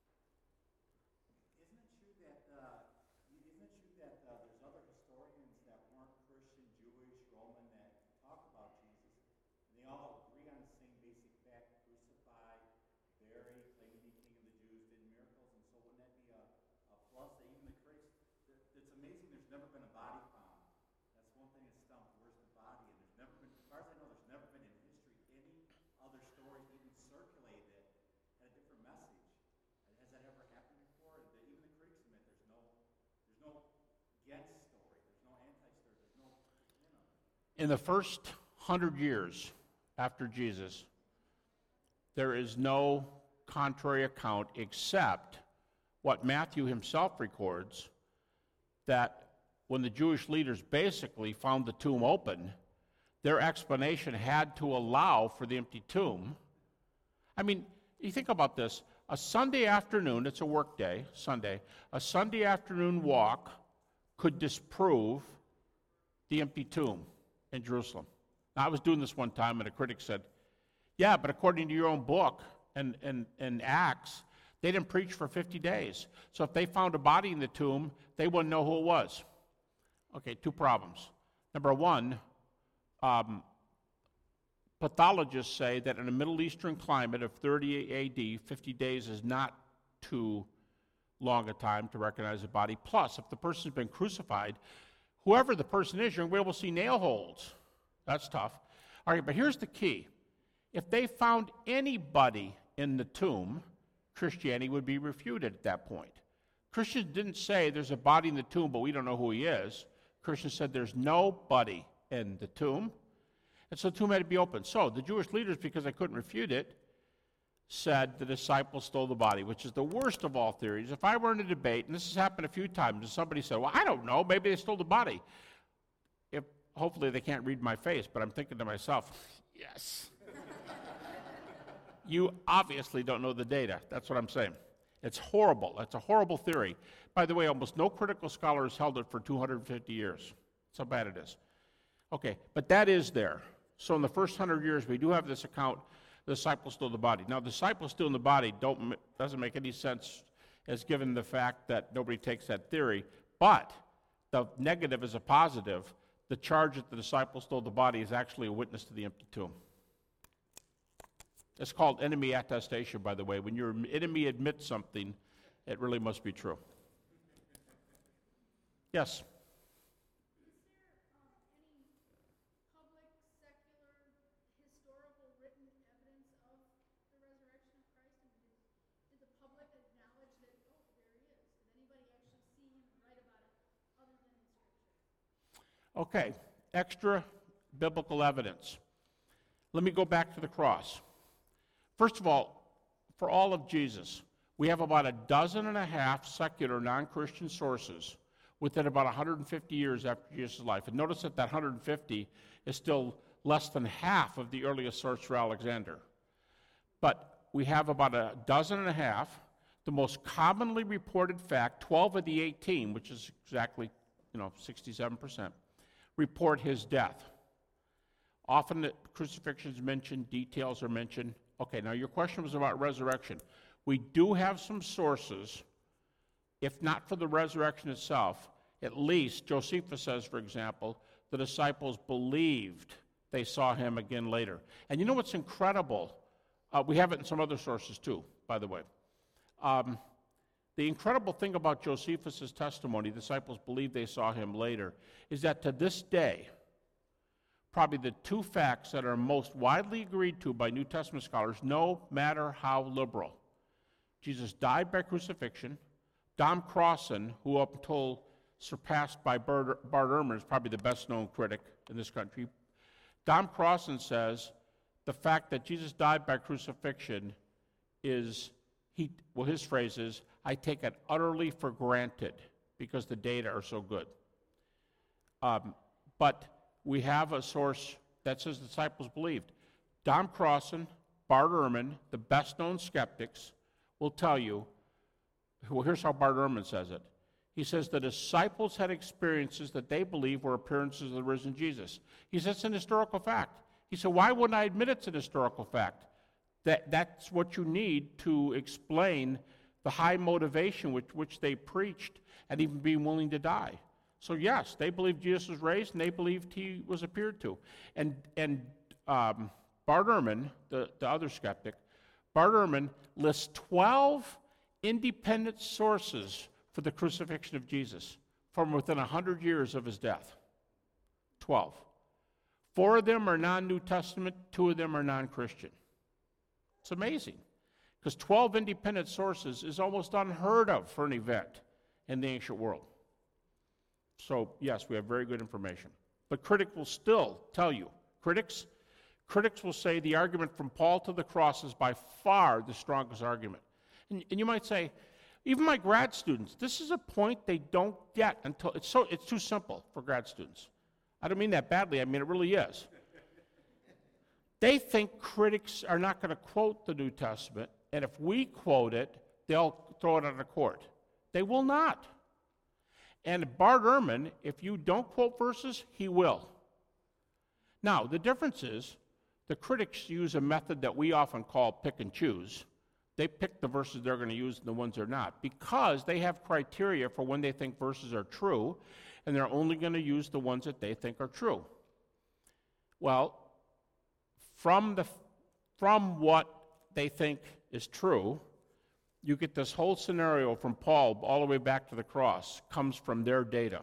Isn't it true that there's other historians that weren't Christian, Jewish, Roman that talk about Jesus, and they all agree on the same basic fact: crucified, buried, claimed to be king of the Jews, did miracles, and so wouldn't that be a plus? That even the critics, it's amazing. There's never been a body found. That's one thing that's stumped. Where's the body? And there's never been, as far as I know, there's never been in history any other stories even circulated that had a different message. Has that ever happened before? Even the critics admit there's no against story, there's no anti-story, there's no, you know. In the first 100 years after Jesus, there is no contrary account except what Matthew himself records, that when the Jewish leaders basically found the tomb open, their explanation had to allow for the empty tomb. I mean, you think about this. A Sunday afternoon, it's a work day, Sunday, a Sunday afternoon walk could disprove the empty tomb in Jerusalem. Now, I was doing this one time, and a critic said, yeah, but according to your own book and Acts, they didn't preach for 50 days. So if they found a body in the tomb, they wouldn't know who it was. Okay, two problems. Number one, pathologists say that in a Middle Eastern climate of 30 AD, 50 days is not too long a time to recognize a body. Plus, if the person's been crucified, whoever the person is, you're going to be able to see nail holes. That's tough. All right, but here's the key. If they found anybody in the tomb, Christianity would be refuted at that point. Christians didn't say there's a body in the tomb, but we don't know who he is. Christians said there's nobody in the tomb. And so the tomb had to be open. So the Jewish leaders, because they couldn't refute it, said the disciples stole the body, which is the worst of all theories. If I were in a debate, and this has happened a few times, and somebody said, well, I don't know, maybe they stole the body. Hopefully they can't read my face, but I'm thinking to myself, yes. You obviously don't know the data. That's what I'm saying. It's horrible. That's a horrible theory. By the way, almost no critical scholar has held it for 250 years. That's how bad it is. Okay, but that is there. So in the first 100 years, we do have this account, the disciples stole the body. Now, the disciples stealing the body doesn't make any sense as given the fact that nobody takes that theory, but the negative is a positive. The charge that the disciples stole the body is actually a witness to the empty tomb. It's called enemy attestation, by the way. When your enemy admits something, it really must be true. Yes? Is there any public, secular, historical, written evidence of the resurrection of Christ? I mean, did the public acknowledge that, oh, there he is? Did anybody actually see him and write about it other than in Scripture? Okay, extra biblical evidence. Let me go back to the cross. First of all, for all of Jesus, we have about 12 secular non-Christian sources within about 150 years after Jesus' life. And notice that 150 is still less than half of the earliest source for Alexander. But we have about 12. The most commonly reported fact, 12 of the 18, which is exactly 67%, report his death. Often the crucifixion is mentioned, details are mentioned. Okay, now your question was about resurrection. We do have some sources, if not for the resurrection itself, at least Josephus says, for example, the disciples believed they saw him again later. And you know what's incredible? We have it in some other sources too, by the way. The incredible thing about Josephus' testimony, the disciples believed they saw him later, is that to this day, probably the two facts that are most widely agreed to by New Testament scholars, no matter how liberal. Jesus died by crucifixion. Dom Crossan, who up until surpassed by Bart Ehrman, is probably the best-known critic in this country. Dom Crossan says the fact that Jesus died by crucifixion is, his phrase is, I take it utterly for granted because the data are so good. But we have a source that says the disciples believed. Dom Crossan, Bart Ehrman, the best-known skeptics, will tell you, well, here's how Bart Ehrman says it. He says the disciples had experiences that they believe were appearances of the risen Jesus. He says it's an historical fact. He said, why wouldn't I admit it's an historical fact? That's what you need to explain the high motivation with which they preached and even being willing to die. So yes, they believed Jesus was raised, and they believed he was appeared to. And Bart Ehrman, the other skeptic, Bart Ehrman lists 12 independent sources for the crucifixion of Jesus from within 100 years of his death. 12. 4 of them are non-New Testament, 2 of them are non-Christian. It's amazing, because 12 independent sources is almost unheard of for an event in the ancient world. So, yes, we have very good information. But critics will still tell you, critics will say the argument from Paul to the cross is by far the strongest argument. And you might say, even my grad students, this is a point they don't get until it's too simple for grad students. I don't mean that badly, I mean it really is. They think critics are not going to quote the New Testament, and if we quote it, they'll throw it out of court. They will not. And Bart Ehrman, if you don't quote verses, he will. Now, the difference is the critics use a method that we often call pick and choose. They pick the verses they're going to use and the ones they're not, because they have criteria for when they think verses are true, and they're only going to use the ones that they think are true. Well, from what they think is true, you get this whole scenario from Paul all the way back to the cross, comes from their data.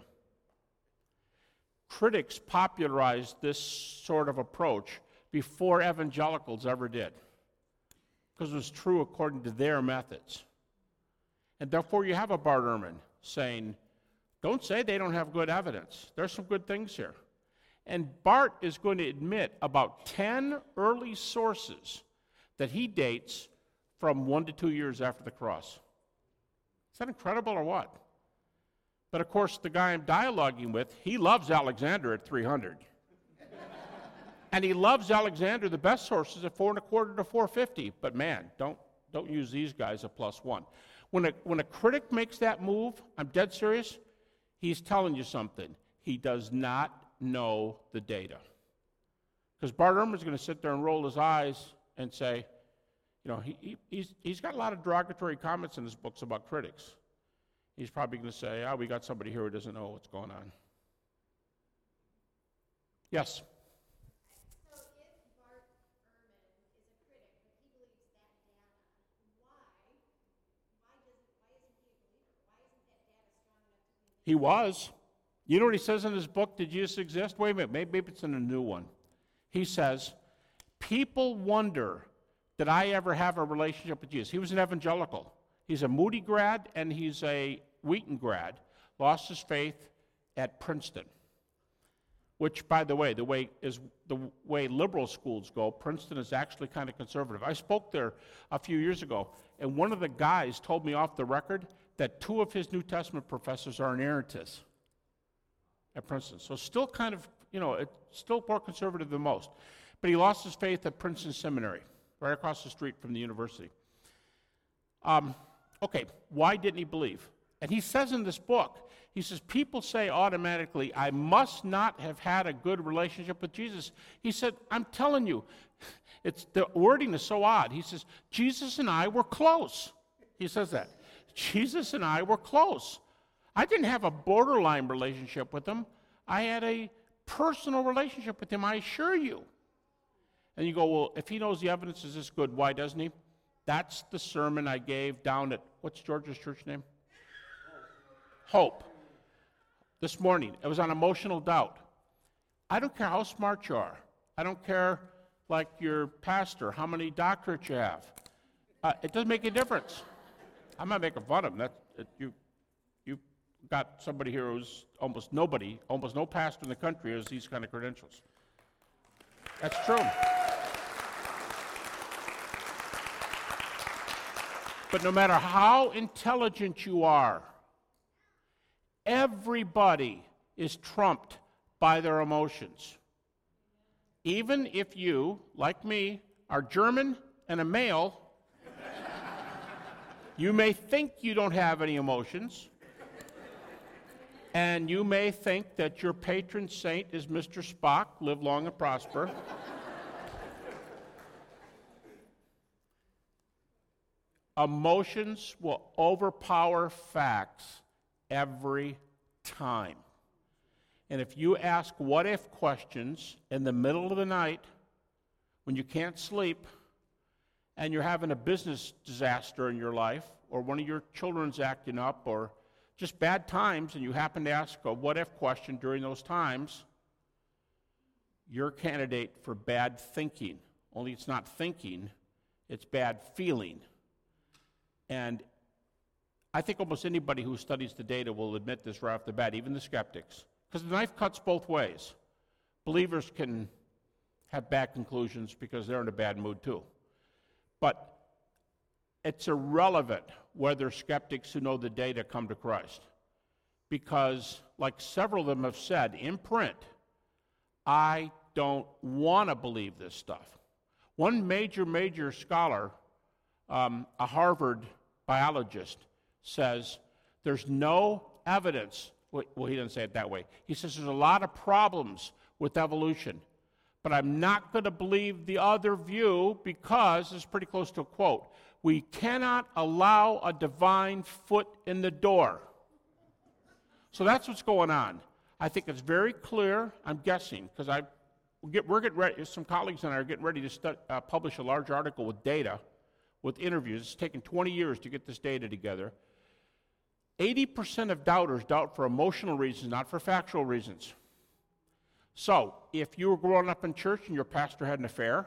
Critics popularized this sort of approach before evangelicals ever did, because it was true according to their methods. And therefore you have a Bart Ehrman saying, don't say they don't have good evidence. There's some good things here. And Bart is going to admit about 10 early sources that he dates from 1 to 2 years after the cross. Is that incredible or what? But of course, the guy I'm dialoguing with, he loves Alexander at 300. And he loves Alexander, the best sources, at 4.25 to 450. But man, don't use these guys at +1. When a critic makes that move, I'm dead serious, he's telling you something. He does not know the data. Because Bart Ehrman's going to sit there and roll his eyes and say, you know, he's got a lot of derogatory comments in his books about critics. He's probably going to say, we got somebody here who doesn't know what's going on. Yes? So if Bart Ehrman is a critic, but he believes that data, why isn't he a believer? Why isn't that data strong enough to convince him? He was. You know what he says in his book, Did Jesus Exist? Wait a minute, maybe it's in a new one. He says, people wonder, did I ever have a relationship with Jesus? He was an evangelical. He's a Moody grad and he's a Wheaton grad. Lost his faith at Princeton. Which, by the way the way liberal schools go, Princeton is actually kind of conservative. I spoke there a few years ago, and one of the guys told me off the record that 2 of his New Testament professors are inerrantists at Princeton. So still kind of, it's still more conservative than most. But he lost his faith at Princeton Seminary, right across the street from the university. Okay, why didn't he believe? And he says in this book, he says, people say automatically, I must not have had a good relationship with Jesus. He said, I'm telling you, the wording is so odd. He says, Jesus and I were close. He says that. Jesus and I were close. I didn't have a borderline relationship with him. I had a personal relationship with him, I assure you. And you go, well, if he knows the evidence is this good, why doesn't he? That's the sermon I gave down at, what's George's church name? Hope. This morning. It was on emotional doubt. I don't care how smart you are. I don't care, like your pastor, how many doctorates you have. It doesn't make a difference. I'm not making fun of him. You got somebody here who's almost no pastor in the country has these kind of credentials. That's true. But no matter how intelligent you are, everybody is trumped by their emotions. Even if you, like me, are German and a male, you may think you don't have any emotions, and you may think that your patron saint is Mr. Spock, live long and prosper. Emotions will overpower facts every time. And if you ask what-if questions in the middle of the night when you can't sleep and you're having a business disaster in your life, or one of your children's acting up, or just bad times, and you happen to ask a what-if question during those times, you're a candidate for bad thinking. Only it's not thinking, it's bad feeling. And I think almost anybody who studies the data will admit this right off the bat, even the skeptics. Because the knife cuts both ways. Believers can have bad conclusions because they're in a bad mood too. But it's irrelevant whether skeptics who know the data come to Christ. Because, like several of them have said in print, I don't want to believe this stuff. One major scholar, a Harvard biologist, says there's no evidence. Well, he didn't say it that way. He says there's a lot of problems with evolution, but I'm not going to believe the other view because, this is pretty close to a quote, we cannot allow a divine foot in the door. So that's what's going on. I think it's very clear, I'm guessing, because we're getting ready, some colleagues and I are getting ready to publish a large article with data, with interviews. It's taken 20 years to get this data together. 80% of doubters doubt for emotional reasons, not for factual reasons. So, if you were growing up in church and your pastor had an affair,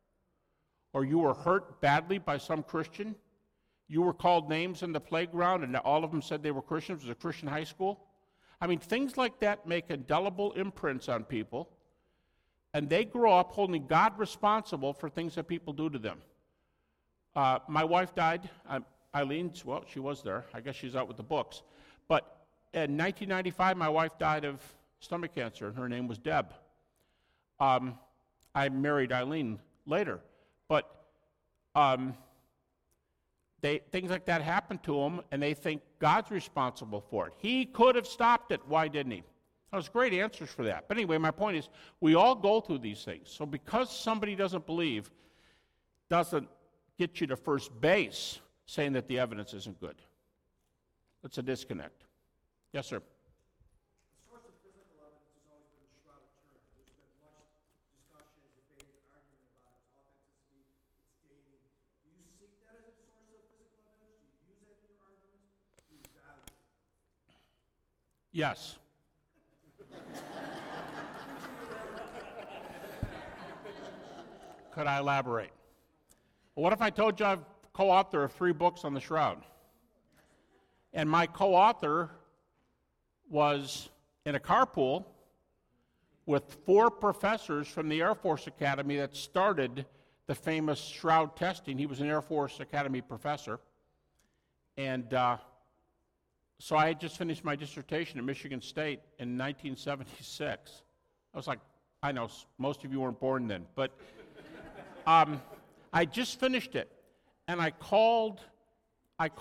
or you were hurt badly by some Christian, you were called names in the playground and all of them said they were Christians, it was a Christian high school. I mean, things like that make indelible imprints on people, and they grow up holding God responsible for things that people do to them. My wife died. Eileen's, well, she was there. I guess she's out with the books. But in 1995, my wife died of stomach cancer, and her name was Deb. I married Eileen later. But things like that happen to them, and they think God's responsible for it. He could have stopped it. Why didn't he? There's great answers for that. But anyway, my point is, we all go through these things. So because somebody doesn't believe, doesn't get you to first base saying that the evidence isn't good. It's a disconnect. Yes, sir. The source of physical evidence has always been the Shroud of Turin. There's been much discussion, debate, and argument about its authenticity, its dating. Do you seek that as a source of physical evidence? Do you use that in your arguments? Do you value it? Yes. Could I elaborate? Well, what if I told you I'm co-author of 3 books on the Shroud? And my co-author was in a carpool with 4 professors from the Air Force Academy that started the famous Shroud testing. He was an Air Force Academy professor. And so I had just finished my dissertation at Michigan State in 1976. I was like, I know most of you weren't born then, but I just finished it, and I called this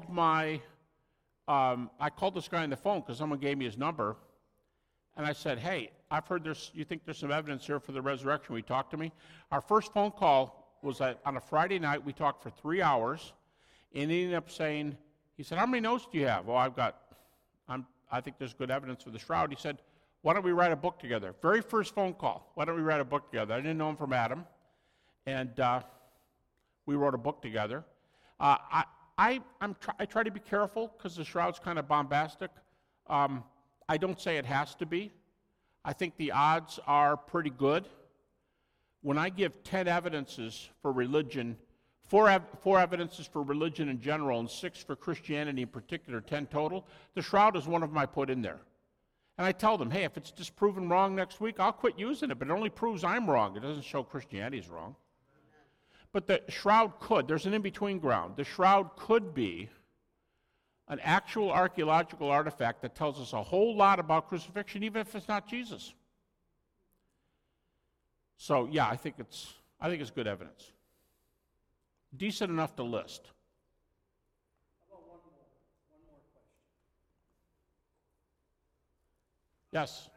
guy on the phone because someone gave me his number, and I said, hey, I've heard you think there's some evidence here for the resurrection. Will you talk to me? Our first phone call was on a Friday night. We talked for 3 hours, and he ended up saying, he said, how many notes do you have? Well, I think there's good evidence for the Shroud. He said, why don't we write a book together? Very first phone call. Why don't we write a book together? I didn't know him from Adam. And we wrote a book together. I try to be careful because the Shroud's kind of bombastic. I don't say it has to be. I think the odds are pretty good. When I give 10 evidences for religion, four evidences for religion in general and 6 for Christianity in particular, 10 total, the Shroud is one of them I put in there. And I tell them, hey, if it's disproven wrong next week, I'll quit using it, but it only proves I'm wrong. It doesn't show Christianity's wrong. But the Shroud could. There's an in-between ground. The Shroud could be an actual archaeological artifact that tells us a whole lot about crucifixion, even if it's not Jesus. So, yeah, I think it's good evidence. Decent enough to list. How about one more question? Yes.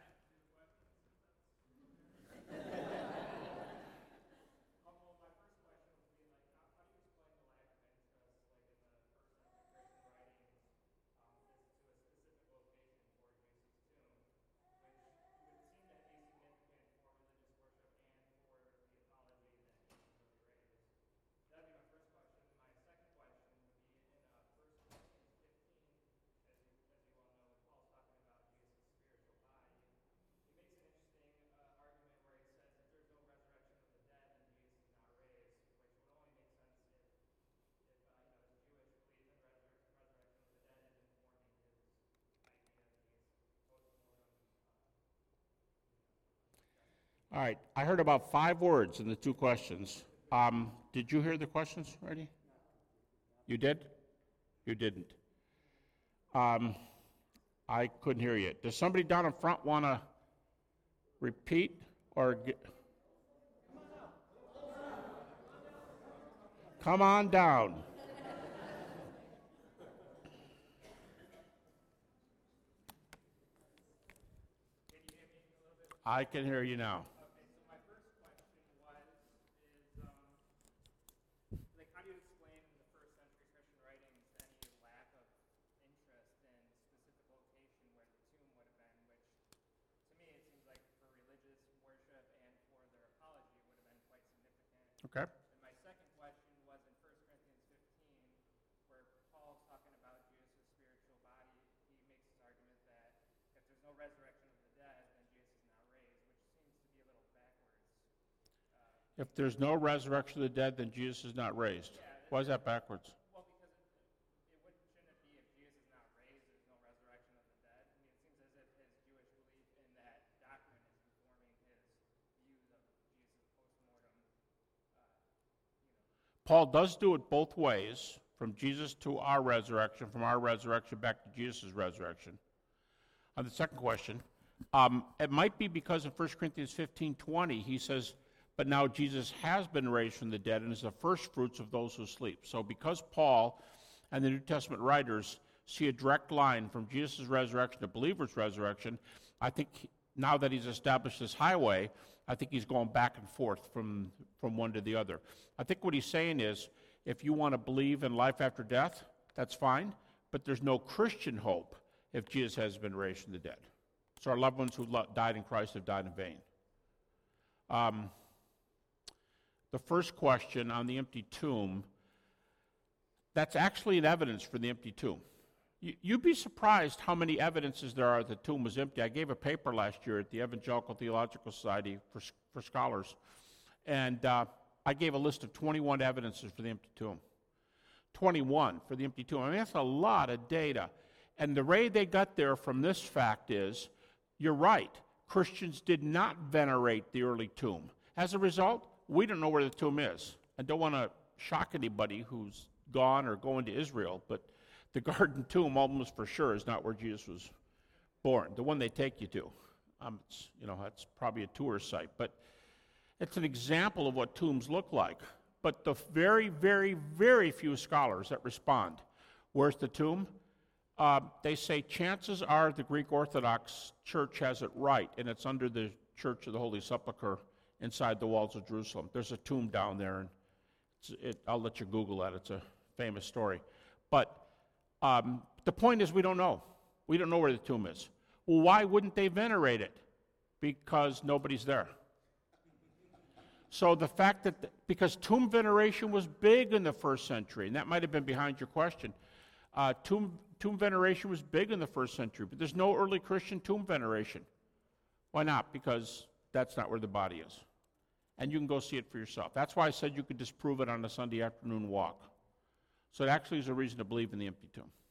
All right, I heard about 5 words in the 2 questions. Did you hear the questions already? You did? You didn't. I couldn't hear you. Does somebody down in front want to repeat or come on down? I can hear you now. Okay. And my second question was in 1 Corinthians 15, where Paul's talking about Jesus' spiritual body. He makes this argument that if there's no resurrection of the dead, then Jesus is not raised, which seems to be a little backwards. If there's no resurrection of the dead, then Jesus is not raised. Yeah, Why is that backwards? Well, because shouldn't it be if Jesus is not raised, there's no resurrection of the dead? I mean, it seems as if his Jewish belief in that doctrine is informing his views of Jesus' post-mortem. Paul does do it both ways, from Jesus to our resurrection, from our resurrection back to Jesus' resurrection. On the second question, it might be because in 1 Corinthians 15:20, he says, but now Jesus has been raised from the dead and is the first fruits of those who sleep. So because Paul and the New Testament writers see a direct line from Jesus' resurrection to believers' resurrection, I think now that he's established this highway, I think he's going back and forth from one to the other. I think what he's saying is, if you want to believe in life after death, that's fine, but there's no Christian hope if Jesus has been raised from the dead. So our loved ones who died in Christ have died in vain. The first question on the empty tomb, that's actually an evidence for the empty tomb. You'd be surprised how many evidences there are that the tomb was empty. I gave a paper last year at the Evangelical Theological Society for scholars, and I gave a list of 21 evidences for the empty tomb. 21 for the empty tomb. I mean, that's a lot of data. And the way they got there from this fact is, you're right, Christians did not venerate the early tomb. As a result, we don't know where the tomb is. I don't want to shock anybody who's gone or going to Israel, but the Garden Tomb almost for sure is not where Jesus was born, the one they take you to. That's probably a tourist site, but it's an example of what tombs look like. But the very, very, very few scholars that respond, where's the tomb? They say chances are the Greek Orthodox Church has it right, and it's under the Church of the Holy Sepulchre inside the walls of Jerusalem. There's a tomb down there, and I'll let you Google that. It's a famous story. But the point is, we don't know. We don't know where the tomb is. Well, why wouldn't they venerate it? Because nobody's there. So the fact that, because tomb veneration was big in the first century, and that might have been behind your question. Tomb veneration was big in the first century, but there's no early Christian tomb veneration. Why not? Because that's not where the body is. And you can go see it for yourself. That's why I said you could disprove it on a Sunday afternoon walk. So it actually is a reason to believe in the empty tomb.